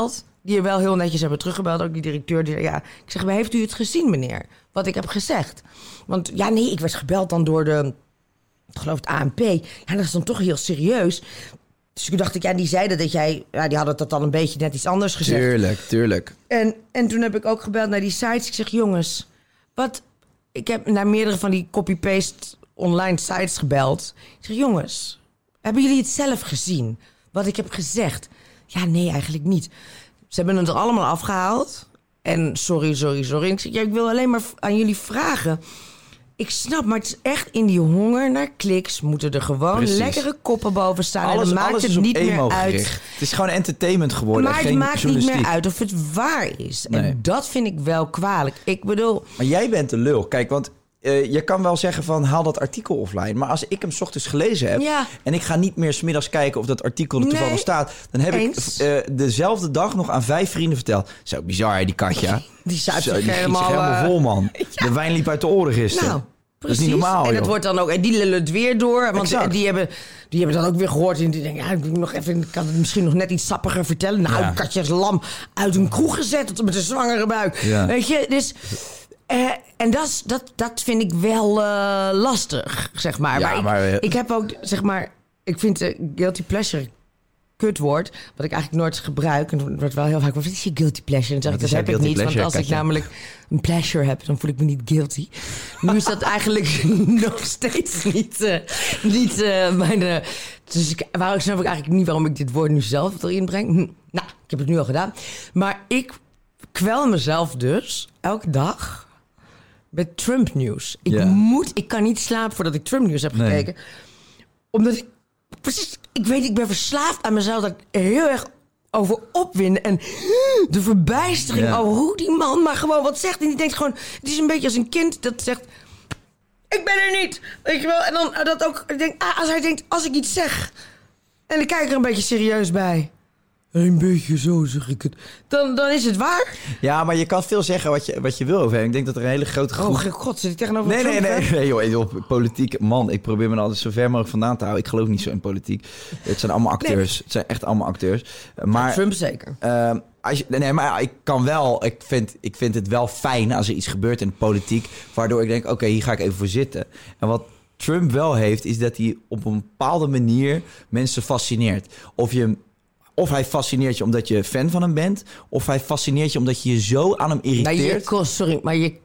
die wel heel netjes hebben teruggebeld. Ook die directeur. Die, ja. Ik zeg, maar heeft u het gezien, meneer? Wat ik heb gezegd. Want ja, nee, ik werd gebeld dan door de... Ik geloof het A N P. Ja, dat is dan toch heel serieus. Dus toen dacht ik, ja, die zeiden dat jij... Ja, die hadden dat dan een beetje net iets anders gezegd. Tuurlijk, tuurlijk. En, en toen heb ik ook gebeld naar die sites. Ik zeg, jongens, wat... Ik heb naar meerdere van die copy-paste online sites gebeld. Ik zeg, jongens, hebben jullie het zelf gezien? Wat ik heb gezegd? Ja, nee, eigenlijk niet. Ze hebben het er allemaal afgehaald. En sorry, sorry, sorry. Ik zeg, ja, ik wil alleen maar aan jullie vragen... Ik snap, maar het is echt in die honger naar kliks... moeten er gewoon Precies. lekkere koppen boven staan. Alles, en dan maakt alles het is op niet meer emo uit. gericht. Het is gewoon entertainment geworden. Maar en het geen maakt niet journalistiek. meer uit of het waar is. Nee. En dat vind ik wel kwalijk. Ik bedoel... Maar jij bent de lul. Kijk, want uh, je kan wel zeggen van haal dat artikel offline. Maar als ik hem 's ochtends gelezen heb... Ja. en ik ga niet meer 's middags kijken of dat artikel er Nee. toevallig staat... dan heb Eens. ik uh, dezelfde dag nog aan vijf vrienden verteld. Zo bizar, hè, die Katja. Die zuipt Zo, zich die giet helemaal, zich helemaal uh, vol, man. ja. De wijn liep uit de oren gisteren. Nou, dat is precies. niet normaal, En het joh. wordt dan ook... En die lullen het weer door. Want Exact. die hebben, die hebben dan ook weer gehoord. En die denken, ja, ik, moet nog even, ik kan het misschien nog net iets sappiger vertellen. Nou, Ja. Katja is lam uit een kroeg gezet tot met een zwangere buik. Ja. Weet je, dus... Uh, en dat, is- dat, dat vind ik wel uh, lastig, zeg maar. Ja, maar ik, maar, uh, ik heb ook, zeg maar... Ik vind uh, guilty pleasure kutwoord, wat ik eigenlijk nooit gebruik. En het wordt wel heel vaak, wat is je guilty pleasure? En dan zeg ik, Wat dat is heb ik jouw niet. guilty Want als pleasure, ik namelijk een pleasure heb, dan voel ik me niet guilty. Nu is dat eigenlijk nog steeds niet, uh, niet uh, mijn... Uh, dus ik, waarom snap ik eigenlijk niet waarom ik dit woord nu zelf erin breng. Hm, nou, ik heb het nu al gedaan. Maar ik kwel mezelf dus elke dag met Trump nieuws. Ik Ja. moet, ik kan niet slapen voordat ik Trump nieuws heb Nee. gekeken. Omdat ik, precies, ik weet, ik ben verslaafd aan mezelf dat ik er heel erg over opwin. En de verbijstering Ja. over hoe die man maar gewoon wat zegt. En die denkt gewoon, het is een beetje als een kind dat zegt, ik ben er niet. Weet je wel? En dan dat ook, ik denk, ah, als hij denkt, als ik iets zeg en ik kijk er een beetje serieus bij. Een beetje zo zeg ik het. Dan, dan is het waar. Ja, maar je kan veel zeggen wat je, wat je wil over hem. Ik denk dat er een hele grote groep... Oh god, zit ik tegenover Nee, nee, Trump, nee, hè? nee, joh, joh, politiek, man, ik probeer me er altijd zo ver mogelijk vandaan te houden. Ik geloof niet zo in politiek. Het zijn allemaal acteurs. Het zijn echt allemaal acteurs. Maar, Trump zeker. uh, als je, nee, maar ik kan wel, ik vind, ik vind het wel fijn als er iets gebeurt in de politiek, waardoor ik denk, oké, okay, hier ga ik even voor zitten. En wat Trump wel heeft, is dat hij op een bepaalde manier mensen fascineert. Of je Of hij fascineert je omdat je fan van hem bent, of hij fascineert je omdat je je zo aan hem irriteert. Nou, je, sorry, maar je...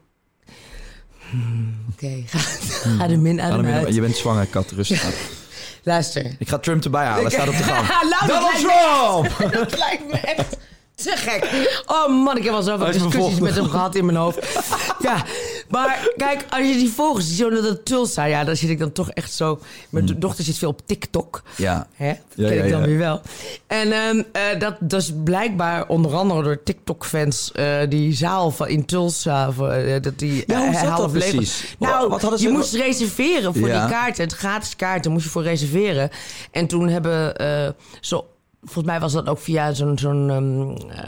Hmm, Oké, okay. ga, ga de min aan hem uit. Je bent zwanger, Kat, rustig aan. Luister. Ik ga Trump erbij halen, hij staat op de gang. nou, Donald Trump! Trump! Dat lijkt me echt te gek. Oh man, ik heb al zoveel Hij is discussies vervolgd. met hem gehad in mijn hoofd. Ja, maar kijk, als je die volgt, zo naar dat Tulsa, ja, dan zit ik dan toch echt zo... Mijn Hmm. dochter zit veel op TikTok. Ja. Hè? Dat Ja, ken ja, ik dan ja. weer wel. En um, uh, dat dus blijkbaar onder andere door TikTok-fans... Uh, die zaal van in Tulsa, uh, dat die Ja, hoe uh, zat dat half leeg was. precies? Nou, Wat hadden ze- je moest reserveren voor Ja. die kaarten. Het gratis kaarten moest je voor reserveren. En toen hebben uh, zo... Volgens mij was dat ook via zo'n zo'n um, uh,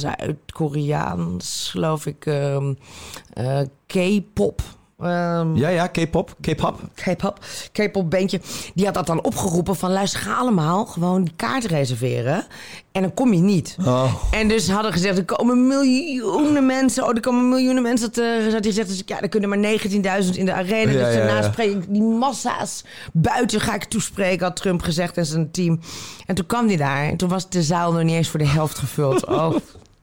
Zuid-Koreaans, geloof ik, um, uh, K-pop. Um, Ja, ja, K-pop, K-pop. K-pop, K-pop bandje. Die had dat dan opgeroepen van luister, ga allemaal gewoon die kaart reserveren. En dan kom je niet. Oh. En dus hadden gezegd, er komen miljoenen mensen. Oh, er komen miljoenen mensen. Dat, uh, had hij gezegd, dus, ja, er kunnen maar negentienduizend in de arena. Ja, dus ja, daarna ja. spreek ik die massa's buiten ga ik toespreken, had Trump gezegd en zijn team. En toen kwam hij daar. En toen was de zaal nog niet eens voor de helft gevuld. Oh.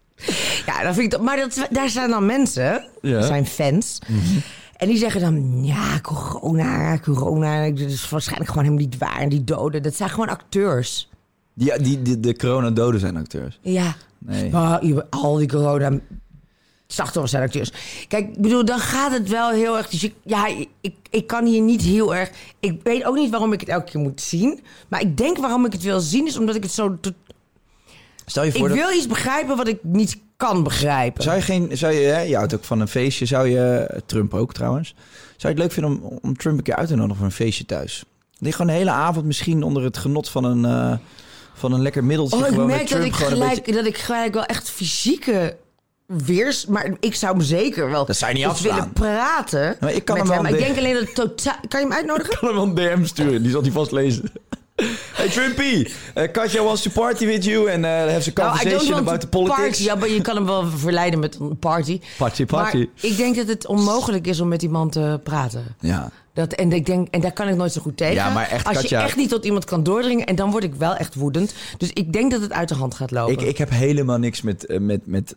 Ja, dan vind ik dat. Maar dat, daar staan dan mensen, Ja. dat zijn fans. Mm-hmm. En die zeggen dan, ja, corona, corona. Dat is waarschijnlijk gewoon helemaal niet waar. En die doden, dat zijn gewoon acteurs. Ja, die, die, de corona-doden zijn acteurs. Ja. Nee. Maar al die corona slachtoffers zijn acteurs. Kijk, ik bedoel, dan gaat het wel heel erg... Dus ik, ja, ik, ik kan hier niet heel erg... Ik weet ook niet waarom ik het elke keer moet zien. Maar ik denk waarom ik het wil zien is omdat ik het zo... to- Stel je Ik voor dat... wil iets begrijpen wat ik niet kan begrijpen. Zou je geen... Zou je, hè, je houdt ook van een feestje. Zou je... Trump ook trouwens. Zou je het leuk vinden om, om Trump een keer uit te nodigen voor een feestje thuis? Die gewoon de hele avond misschien onder het genot van een... Uh, van een lekker middeltje. Oh, ik gewoon met merk dat Trump ik, gewoon een gelijk, beetje- dat ik gelijk wel echt fysieke weers... Maar ik zou hem zeker wel Dat zou je niet eens afslaan. willen praten Maar ik kan met hem wel hem. Maar ik een denk alleen dat het totaal... Kan je hem uitnodigen? Ik kan hem wel een D M sturen. Die zal hij vast lezen. Hey Trimpy, uh, Katja wants to party with you and uh, have some conversation nou, about the politics. Party. Ja, maar je kan hem wel verleiden met een party. Party, party. Maar ik denk dat het onmogelijk is om met die man te praten. Ja. Dat, en, ik denk, en daar kan ik nooit zo goed tegen. Ja, maar echt, Als Katja, je echt niet tot iemand kan doordringen... en dan word ik wel echt woedend. Dus ik denk dat het uit de hand gaat lopen. Ik, ik heb helemaal niks met... Uh, met, met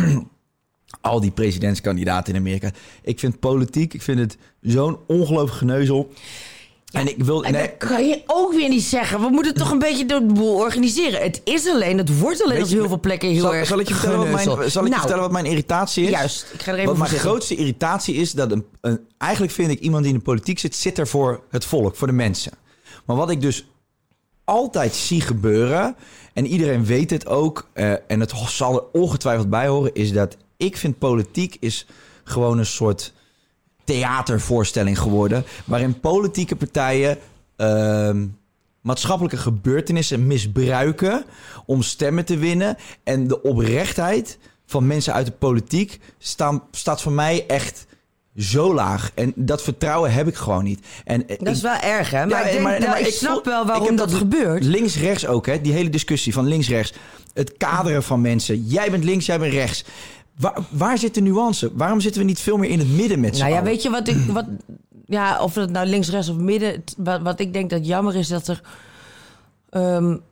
al die presidentskandidaten in Amerika. Ik vind politiek, ik vind het zo'n ongelooflijk geneuzel. Ja, en ik wil... En nee, dat kan je ook weer niet zeggen. We moeten toch een beetje de boel organiseren. Het is alleen, het wordt alleen op heel veel plekken heel zal, erg Zal ik je vertellen, wat mijn, zal ik nou, je vertellen wat mijn irritatie is? Juist, ik ga er even Wat mijn zitten. grootste irritatie is, dat een, een, eigenlijk vind ik iemand die in de politiek zit, zit er voor het volk, voor de mensen. Maar wat ik dus altijd zie gebeuren, en iedereen weet het ook, uh, en het zal er ongetwijfeld bij horen, is dat ik vind politiek is gewoon een soort theatervoorstelling geworden, waarin politieke partijen uh, maatschappelijke gebeurtenissen misbruiken om stemmen te winnen. En de oprechtheid van mensen uit de politiek staan, staat voor mij echt zo laag. En dat vertrouwen heb ik gewoon niet. En Dat ik, is wel erg, hè? Maar, Ja, ik, denk, maar- nou, maar ik ik snap voel- wel waarom ik heb dat, dat gebeurt. links-rechts ook, hè? Die hele discussie van links-rechts. Het kaderen van mensen. Jij bent links, jij bent rechts. Waar, waar zit de nuance? Waarom zitten we niet veel meer in het midden met z'n Nou ja, allen? weet je wat ik... Wat, ja, of het nou links, rechts of midden... het- Wat, wat ik denk dat jammer is, dat er... Um,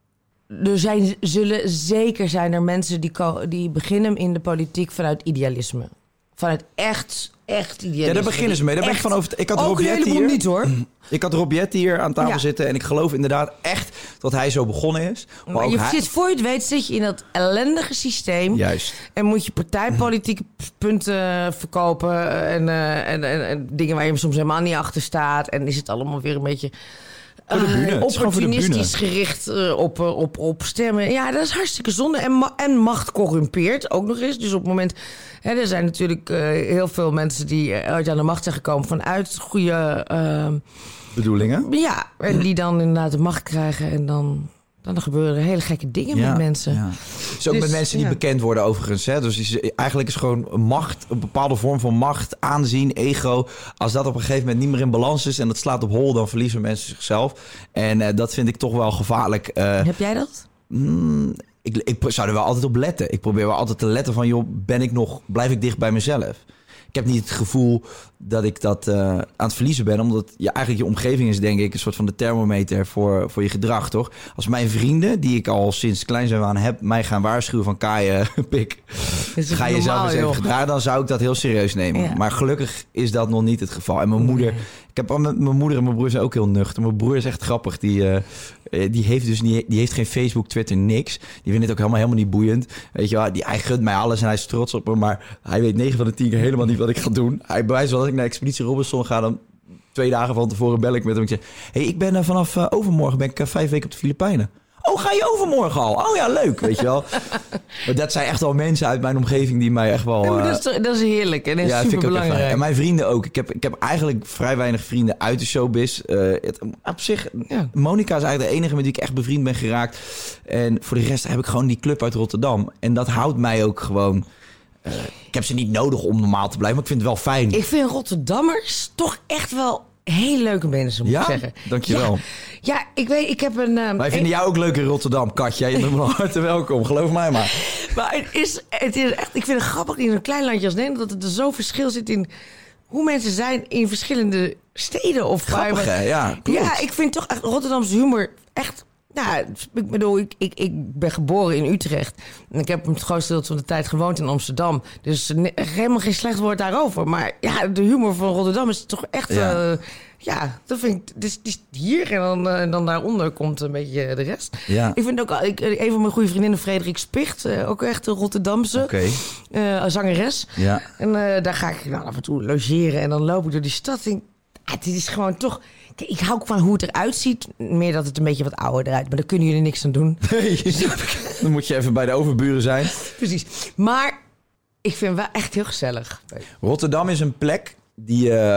er zijn, zullen zeker zijn er mensen die, ko- die beginnen in de politiek vanuit idealisme. Vanuit echt, echt idealisme. Ja, daar beginnen ze mee. Daar ben ik Echt. van over. Ik had Ook Rob een Jetten heleboel hier. niet, hoor. Ik had Rob Jetten hier aan tafel Ja. zitten. En ik geloof inderdaad echt dat hij zo begonnen is. Maar Maar ook je hij- zit, voor je het weet zit je in dat ellendige systeem. Juist. En moet je partijpolitieke punten verkopen. En, uh, en, en, en dingen waar je soms helemaal niet achter staat. En is het allemaal weer een beetje... Voor de bühne. Uh, Het is gewoon voor de opportunistisch bühne. gericht uh, op, uh, op, op stemmen. Ja, dat is hartstikke zonde. En, ma- en macht corrumpeert ook nog eens. Dus op het moment... Hè, er zijn natuurlijk uh, heel veel mensen die uit aan de macht zijn gekomen... vanuit goede... Uh, Bedoelingen? ja, en die dan inderdaad de macht krijgen. En dan, dan gebeuren er hele gekke dingen met mensen. Ja. Het is ook Dus, met mensen die ja. bekend worden overigens. Hè? Dus is, eigenlijk is gewoon macht, een bepaalde vorm van macht, aanzien, ego. Als dat op een gegeven moment niet meer in balans is en dat slaat op hol, dan verliezen mensen zichzelf. En uh, dat vind ik toch wel gevaarlijk. Uh, Heb jij dat? mm, ik, ik zou er wel altijd op letten. Ik probeer wel altijd te letten van, joh, ben ik nog, blijf ik dicht bij mezelf? Ik heb niet het gevoel dat ik dat uh, aan het verliezen ben. Omdat je eigenlijk je omgeving is, denk ik, een soort van de thermometer voor, voor je gedrag, toch? Als mijn vrienden, die ik al sinds kleins af aan heb, mij gaan waarschuwen van Kai, uh, pik, Is het ga jezelf normaal, eens even joh? gedragen, dan zou ik dat heel serieus nemen. Ja. Maar gelukkig is dat nog niet het geval. En mijn moeder, ik heb al met mijn moeder en mijn broer zijn ook heel nuchter. Mijn broer is echt grappig. Die, uh, die heeft dus niet, die heeft geen Facebook, Twitter, niks. Die vindt het ook helemaal, helemaal niet boeiend. Weet je wel, die, hij gunt mij alles en hij is trots op me. Maar hij weet negen van de tien keer helemaal niet wat ik ga doen. Hij bewijst wel dat ik naar Expeditie Robinson ga, dan twee dagen van tevoren bel ik met hem. Ik zeg, hey, ik ben uh, vanaf uh, overmorgen ben ik uh, vijf weken op de Filipijnen. Oh, ga je overmorgen al? Oh ja, leuk, weet je wel. Maar dat zijn echt wel mensen uit mijn omgeving die mij echt wel... Ja, maar uh, dat, is, toch- dat is heerlijk en dat is ja, vind super ik ook echt fijn. belangrijk. En mijn vrienden ook. Ik heb, ik heb eigenlijk vrij weinig vrienden uit de showbiz. Uh, het, op zich, Ja. Monica is eigenlijk de enige met wie ik echt bevriend ben geraakt. En voor de rest heb ik gewoon die club uit Rotterdam. En dat houdt mij ook gewoon... Uh, ik heb ze niet nodig om normaal te blijven, maar ik vind het wel fijn. Ik vind Rotterdammers toch echt wel hele leuke mensen, moet Ja? ik zeggen. Dankjewel. Ja, ja, ik weet, ik heb een... Uh, Wij vinden jou ook leuk in Rotterdam, Katja. Je bent van harte welkom, geloof mij maar. Maar het is, het is echt, ik vind het grappig in een klein landje als Nederland... dat er zo verschil zit in hoe mensen zijn in verschillende steden. Of Grappig, waar, hè? Ja, klopt. Ja, ik vind toch echt Rotterdamse humor echt... Nou, ik bedoel, ik, ik, ik ben geboren in Utrecht. En ik heb het grootste deel van de tijd gewoond in Amsterdam. Dus ne- helemaal geen slecht woord daarover. Maar ja, de humor van Rotterdam is toch echt... Ja. Ja, uh, ja dat vind ik... Dus, dus hier en dan, uh, dan daaronder komt een beetje de rest. Ja. Ik vind ook... al- Ik, een van mijn goede vriendinnen, Frederik Spicht... Uh, ook echt een Rotterdamse Oké. uh, zangeres. Ja. En uh, daar ga ik nou, af en toe logeren. En dan loop ik door die stad en denk... Ah, dit is gewoon toch... Kijk, ik hou ook van hoe het eruit ziet. Meer dat het een beetje wat ouder eruit. Maar daar kunnen jullie niks aan doen. Nee, dan moet je even bij de overburen zijn. Precies. Maar ik vind het wel echt heel gezellig. Rotterdam is een plek die... Uh,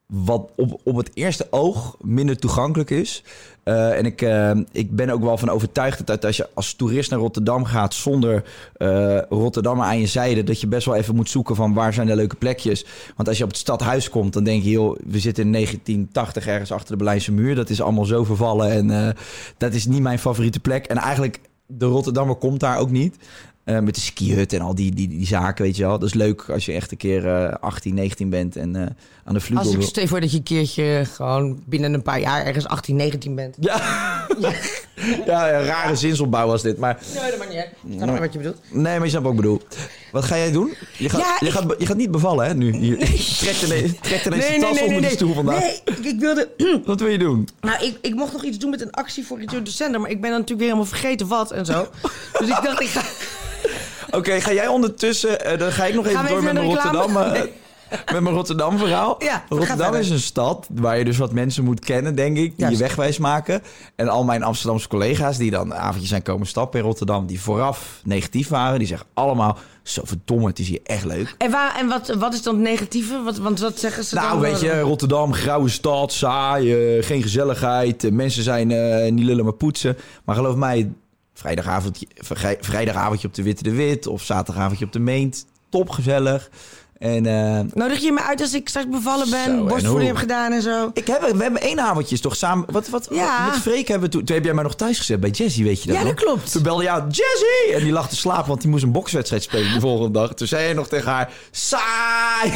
wat op, op het eerste oog minder toegankelijk is. Uh, en ik, uh, ik ben ook wel van overtuigd dat als je als toerist naar Rotterdam gaat zonder uh, Rotterdammer aan je zijde, dat je best wel even moet zoeken van waar zijn de leuke plekjes. Want als je op het stadhuis komt, dan denk je, joh, we zitten in negentien tachtig ergens achter de Berlijnse muur. Dat is allemaal zo vervallen en uh, dat is niet mijn favoriete plek. En eigenlijk, de Rotterdammer komt daar ook niet. Uh, met de skihut en al die, die, die zaken, weet je wel. Dat is leuk als je echt een keer uh, achttien, negentien bent en uh, aan de vlugel. Als ik stel voor dat je een keertje gewoon binnen een paar jaar ergens achttien, negentien bent. Ja, ja. ja, ja rare zinsopbouw was dit. Maar... Nee, dat maakt niet uit. Ik snap wat je bedoelt. Nee, maar je snapt wat ik bedoel. Wat ga jij doen? Je gaat, ja, je ik... gaat, je gaat niet bevallen, hè, nu? Je trekt ineens, trekt ineens nee, de tas nee, nee, onder nee, de nee. stoel vandaag. Nee, ik, ik wilde... Wat wil je doen? Nou, ik, ik mocht nog iets doen met een actie voor Return to Sender, maar ik ben dan natuurlijk weer helemaal vergeten wat en zo. Dus ik dacht, ik ga... Oké, okay, ga jij ondertussen... Uh, dan ga ik nog even door even met mijn Rotterdam... Uh, nee. Met mijn Rotterdam verhaal. Ja, Rotterdam is een stad waar je dus wat mensen moet kennen, denk ik. Die Juist. je wegwijs maken. En al mijn Amsterdamse collega's die dan avondjes zijn komen stappen in Rotterdam, die vooraf negatief waren, die zeggen allemaal, zo verdomme, het is hier echt leuk. En, waar, en wat, wat is dan het negatieve? Wat, want wat zeggen ze nou, dan? Nou, weet je, Rotterdam, grauwe stad, saai, uh, geen gezelligheid. Uh, mensen zijn uh, niet lullen maar poetsen. Maar geloof mij, vrijdagavondje, vrijdagavondje op de Witte de Wit of zaterdagavondje op de Meent, topgezellig. En, uh, Nodig je me uit als ik straks bevallen ben, zo, borstvoeding heb gedaan en zo? Ik heb, we hebben één avondje toch samen... Wat, wat, ja. Met Freek hebben we toen... Toen heb jij mij nog thuis gezet bij Jessie, weet je dat Ja, nog? dat klopt. Toen belde jou Jessie! En die lag te slapen, want die moest een bokswedstrijd spelen de volgende dag. Toen zei hij nog tegen haar... Saai!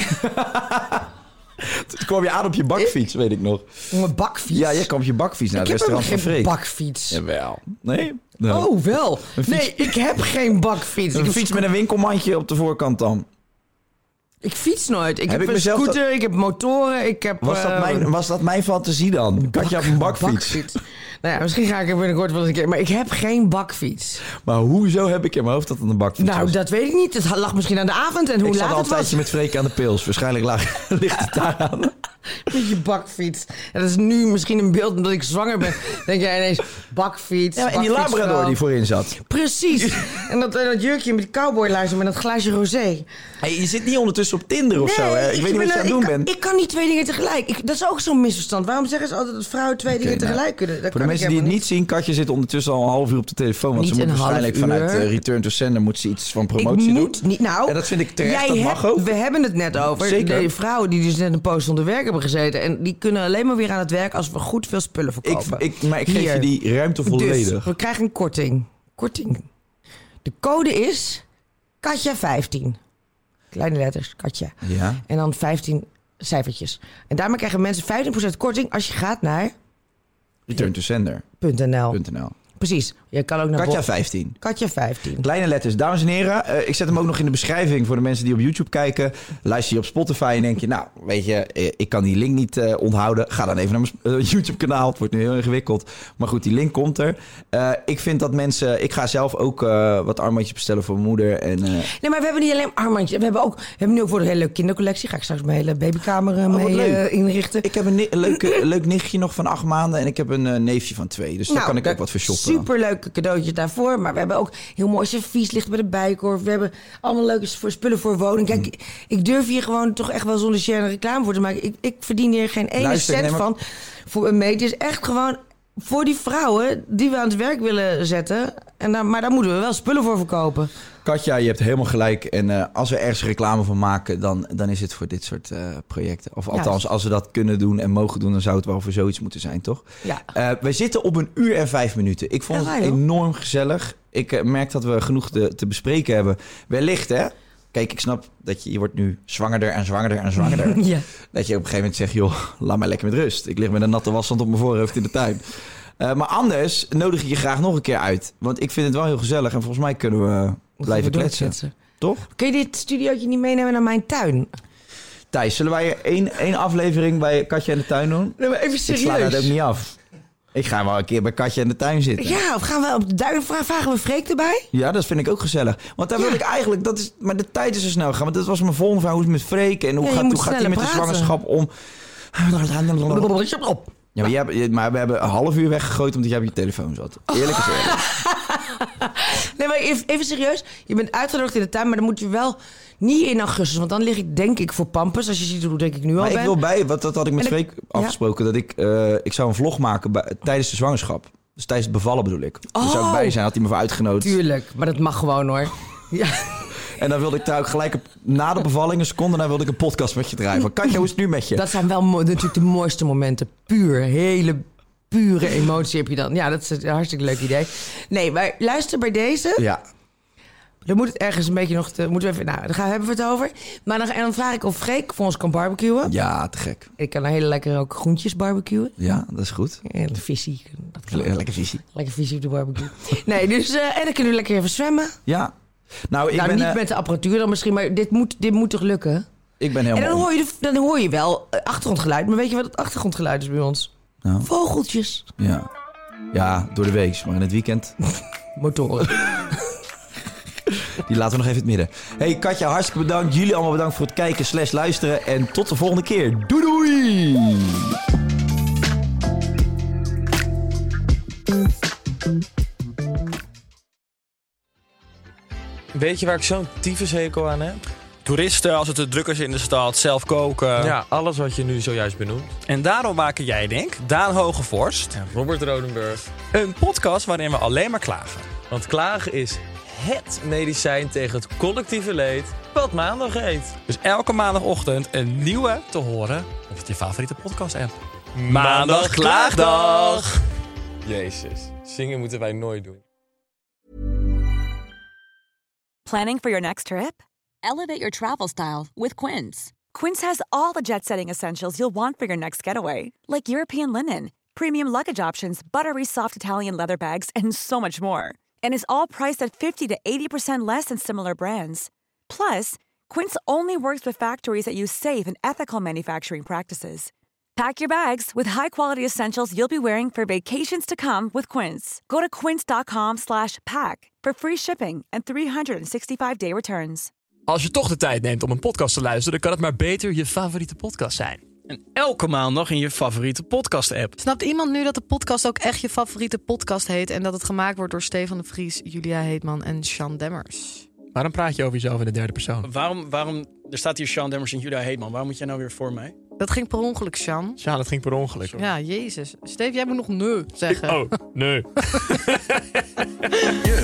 Toen kwam je aan op je bakfiets, weet ik nog. Mijn bakfiets? Ja, jij kwam op je bakfiets naar het restaurant van Freek. Ik heb geen bakfiets. Jawel. Nee? nee? Oh, wel. Nee, ik heb geen bakfiets. Een ik fiets met een winkelmandje op de voorkant dan. Ik fiets nooit. Ik heb, heb, heb een scooter, dat... ik heb motoren, ik heb... Was dat, uh, mijn, was dat mijn fantasie dan? Bak, had je op een bakfiets? bakfiets. Nou ja, misschien ga ik er binnenkort wel eens een keer... Maar ik heb geen bakfiets. Maar hoezo heb ik in mijn hoofd dat het een bakfiets nou, was? Nou, dat weet ik niet. Het lag misschien aan de avond en hoe ik laat het was. Ik zat al een tijdje met Freek aan de pils. Waarschijnlijk lag, ligt het daar aan. Met je bakfiets. En dat is nu misschien een beeld omdat ik zwanger ben. Denk jij ineens, bakfiets, ja, en die Labrador die voorin zat. Precies. En dat, dat jurkje met die cowboyluizen met dat glaasje rosé. Hey, je zit niet ondertussen op Tinder of nee, zo, hè? Ik, ik weet niet wat je aan het doen kan, bent. Ik kan niet twee dingen tegelijk. Ik, dat is ook zo'n misverstand. Waarom zeggen ze altijd dat vrouwen twee okay, dingen nou, tegelijk kunnen? Dat voor de mensen die het niet zien, Katja zit ondertussen al een half uur op de telefoon. Want niet ze moet waarschijnlijk vanuit uh, Return to Sender moet ze iets van promotie ik doen. Moet niet, nou, en dat vind ik terecht, jij dat heb, mag ook. We hebben het net over. Zeker. De vrouwen die dus net een poos onder werk hebben gezeten. En die kunnen alleen maar weer aan het werk als we goed veel spullen verkopen. Ik, ik, maar ik geef Hier. je die ruimte volledig. Dus we krijgen een korting. Korting. De code is Katja vijftien. Kleine letters, Katja. Ja. En dan vijftien cijfertjes. En daarmee krijgen mensen vijftien procent korting als je gaat naar... Return to Sender. .nl. .nl. Precies. Je kan ook naar Katja vijftien. Katja vijftien. Kleine letters. Dames en heren, uh, ik zet hem ook nog in de beschrijving voor de mensen die op YouTube kijken. Luister je op Spotify en denk je, nou, weet je, ik kan die link niet uh, onthouden. Ga dan even naar mijn uh, YouTube kanaal. Het wordt nu heel ingewikkeld. Maar goed, die link komt er. Uh, ik vind dat mensen... Ik ga zelf ook uh, wat armbandjes bestellen voor mijn moeder. En, uh... Nee, maar we hebben niet alleen armbandjes. We hebben ook... We hebben nu ook voor een hele leuke kindercollectie. Ga ik straks mijn hele babykamer uh, oh, mee uh, inrichten. Ik heb een, een leuke, leuk nichtje nog van acht maanden. En ik heb een uh, neefje van twee. Dus nou, daar kan ik ook wat voor shoppen. Superleuke cadeautjes daarvoor. Maar we hebben ook heel mooi servies ligt bij de Bijenkorf. We hebben allemaal leuke voor spullen voor woning. Kijk, mm. ik durf hier gewoon toch echt wel zonder share een reclame voor te maken. Ik, ik verdien hier geen ene Luister, cent maar... van. Voor een meet is echt gewoon voor die vrouwen die we aan het werk willen zetten. En daar, maar daar moeten we wel spullen voor verkopen. Katja, je hebt helemaal gelijk. En uh, als we ergens reclame van maken, dan, dan is het voor dit soort uh, projecten. Of althans, ja. als we dat kunnen doen en mogen doen, dan zou het wel voor zoiets moeten zijn, toch? Ja. Uh, we zitten op een uur en vijf minuten. Ik vond ja, het enorm gezellig. Ik uh, merk dat we genoeg te, te bespreken hebben. Wellicht, hè? Kijk, ik snap dat je, je wordt nu zwangerder en zwangerder en zwangerder. Ja. Dat je op een gegeven moment zegt, joh, laat mij lekker met rust. Ik lig met een natte washand op mijn voorhoofd in de tuin. Uh, maar anders nodig ik je graag nog een keer uit. Want ik vind het wel heel gezellig en volgens mij kunnen we blijven we kletsen. kletsen. Toch? Kun je dit studiootje niet meenemen naar mijn tuin? Thijs, zullen wij één, één aflevering bij Katja in de tuin doen? Nee, maar even serieus. Ik sla dat ook niet af. Ik ga wel een keer bij Katja in de tuin zitten. Ja, of gaan we op de duin vragen we Freek erbij? Ja, dat vind ik ook gezellig. Want daar ja. wil ik eigenlijk... Dat is, maar de tijd is zo snel gaan. Want dat was mijn volgende vraag. Hoe is het met Freek? En hoe ja, gaat, hoe gaat hij met praten. de zwangerschap om? Ja, maar, jij, maar we hebben een half uur weggegooid omdat jij op je telefoon zat. Eerlijk is eerlijk. Nee, maar even, even serieus. Je bent uitgenodigd in de tuin, maar dan moet je wel niet in augustus. Want dan lig ik denk ik voor pampus. Als je ziet hoe denk ik nu al Maar ben. ik wil bij, wat dat had ik met En ik- Freek afgesproken, dat ik, uh, ik zou een vlog maken bij, tijdens de zwangerschap. Dus tijdens het bevallen bedoel ik. Oh, daar zou ik bij zijn, had hij me voor uitgenodigd. Tuurlijk, maar dat mag gewoon hoor. Ja. En dan wilde ik daar ook gelijk op, na de bevalling, een seconde, dan wilde ik een podcast met je draaien. Van, Katja, hoe is het nu met je? Dat zijn wel mo- natuurlijk de mooiste momenten. Puur, hele pure emotie heb je dan. Ja, dat is een hartstikke leuk idee. Nee, maar luister bij deze. Ja. Dan moet het ergens een beetje nog... Te, moeten we even, nou, daar gaan, hebben we het over. Maar dan, en dan vraag ik of Freek voor ons kan barbecuen. Ja, te gek. Ik kan een hele lekkere ook groentjes barbecuen. Ja, dat is goed. En visie. Dat kan Le- lekker visie. Lekker visie op de barbecue. Nee, dus... Uh, en dan kunnen we lekker even zwemmen. Ja. Nou, ik nou, ben, niet uh, met de apparatuur dan misschien, maar dit moet, dit moet toch lukken? Ik ben helemaal... En dan hoor je, de, dan hoor je wel uh, achtergrondgeluid. Maar weet je wat het achtergrondgeluid is bij ons? Nou. Vogeltjes. Ja. Ja, door de week. Maar in het weekend... Motoren. Die laten we nog even in het midden. Hey Katja, hartstikke bedankt. Jullie allemaal bedankt voor het kijken slash luisteren. En tot de volgende keer. Doei doei! Weet je waar ik zo'n tyfushekel aan heb? Toeristen, als het te druk is in de stad, zelf koken. Ja, alles wat je nu zojuist benoemt. En daarom maken jij, denk Daan Hogevorst En Robert Rodenburg. een podcast waarin we alleen maar klagen. Want klagen is het medicijn tegen het collectieve leed wat maandag heet. Dus elke maandagochtend een nieuwe te horen op je favoriete podcast-app. Maandag Klaagdag! Jezus, zingen moeten wij nooit doen. Planning for your next trip? Elevate your travel style with Quince. Quince has all the jet-setting essentials you'll want for your next getaway, like European linen, premium luggage options, buttery soft Italian leather bags, and so much more. And is all priced at fifty to eighty percent less than similar brands. Plus, Quince only works with factories that use safe and ethical manufacturing practices. Pack your bags with high-quality essentials you'll be wearing for vacations to come with Quince. Go to quince.com slash pack for free shipping and three sixty-five day returns. Als je toch de tijd neemt om een podcast te luisteren, dan kan het maar beter je favoriete podcast zijn. En elke maandag in je favoriete podcast-app. Snapt iemand nu dat de podcast ook echt je favoriete podcast heet en dat het gemaakt wordt door Stefan de Vries, Julia Heetman en Sean Demmers? Waarom praat je over jezelf in de derde persoon? Waarom, waarom, er staat hier Sean Demmers en Julia Heetman. Waarom moet jij nou weer voor mij? Dat ging per ongeluk, Sean. Ja, dat ging per ongeluk. Ja, jezus. Steve, jij moet nog nee zeggen. Oh, nee. Je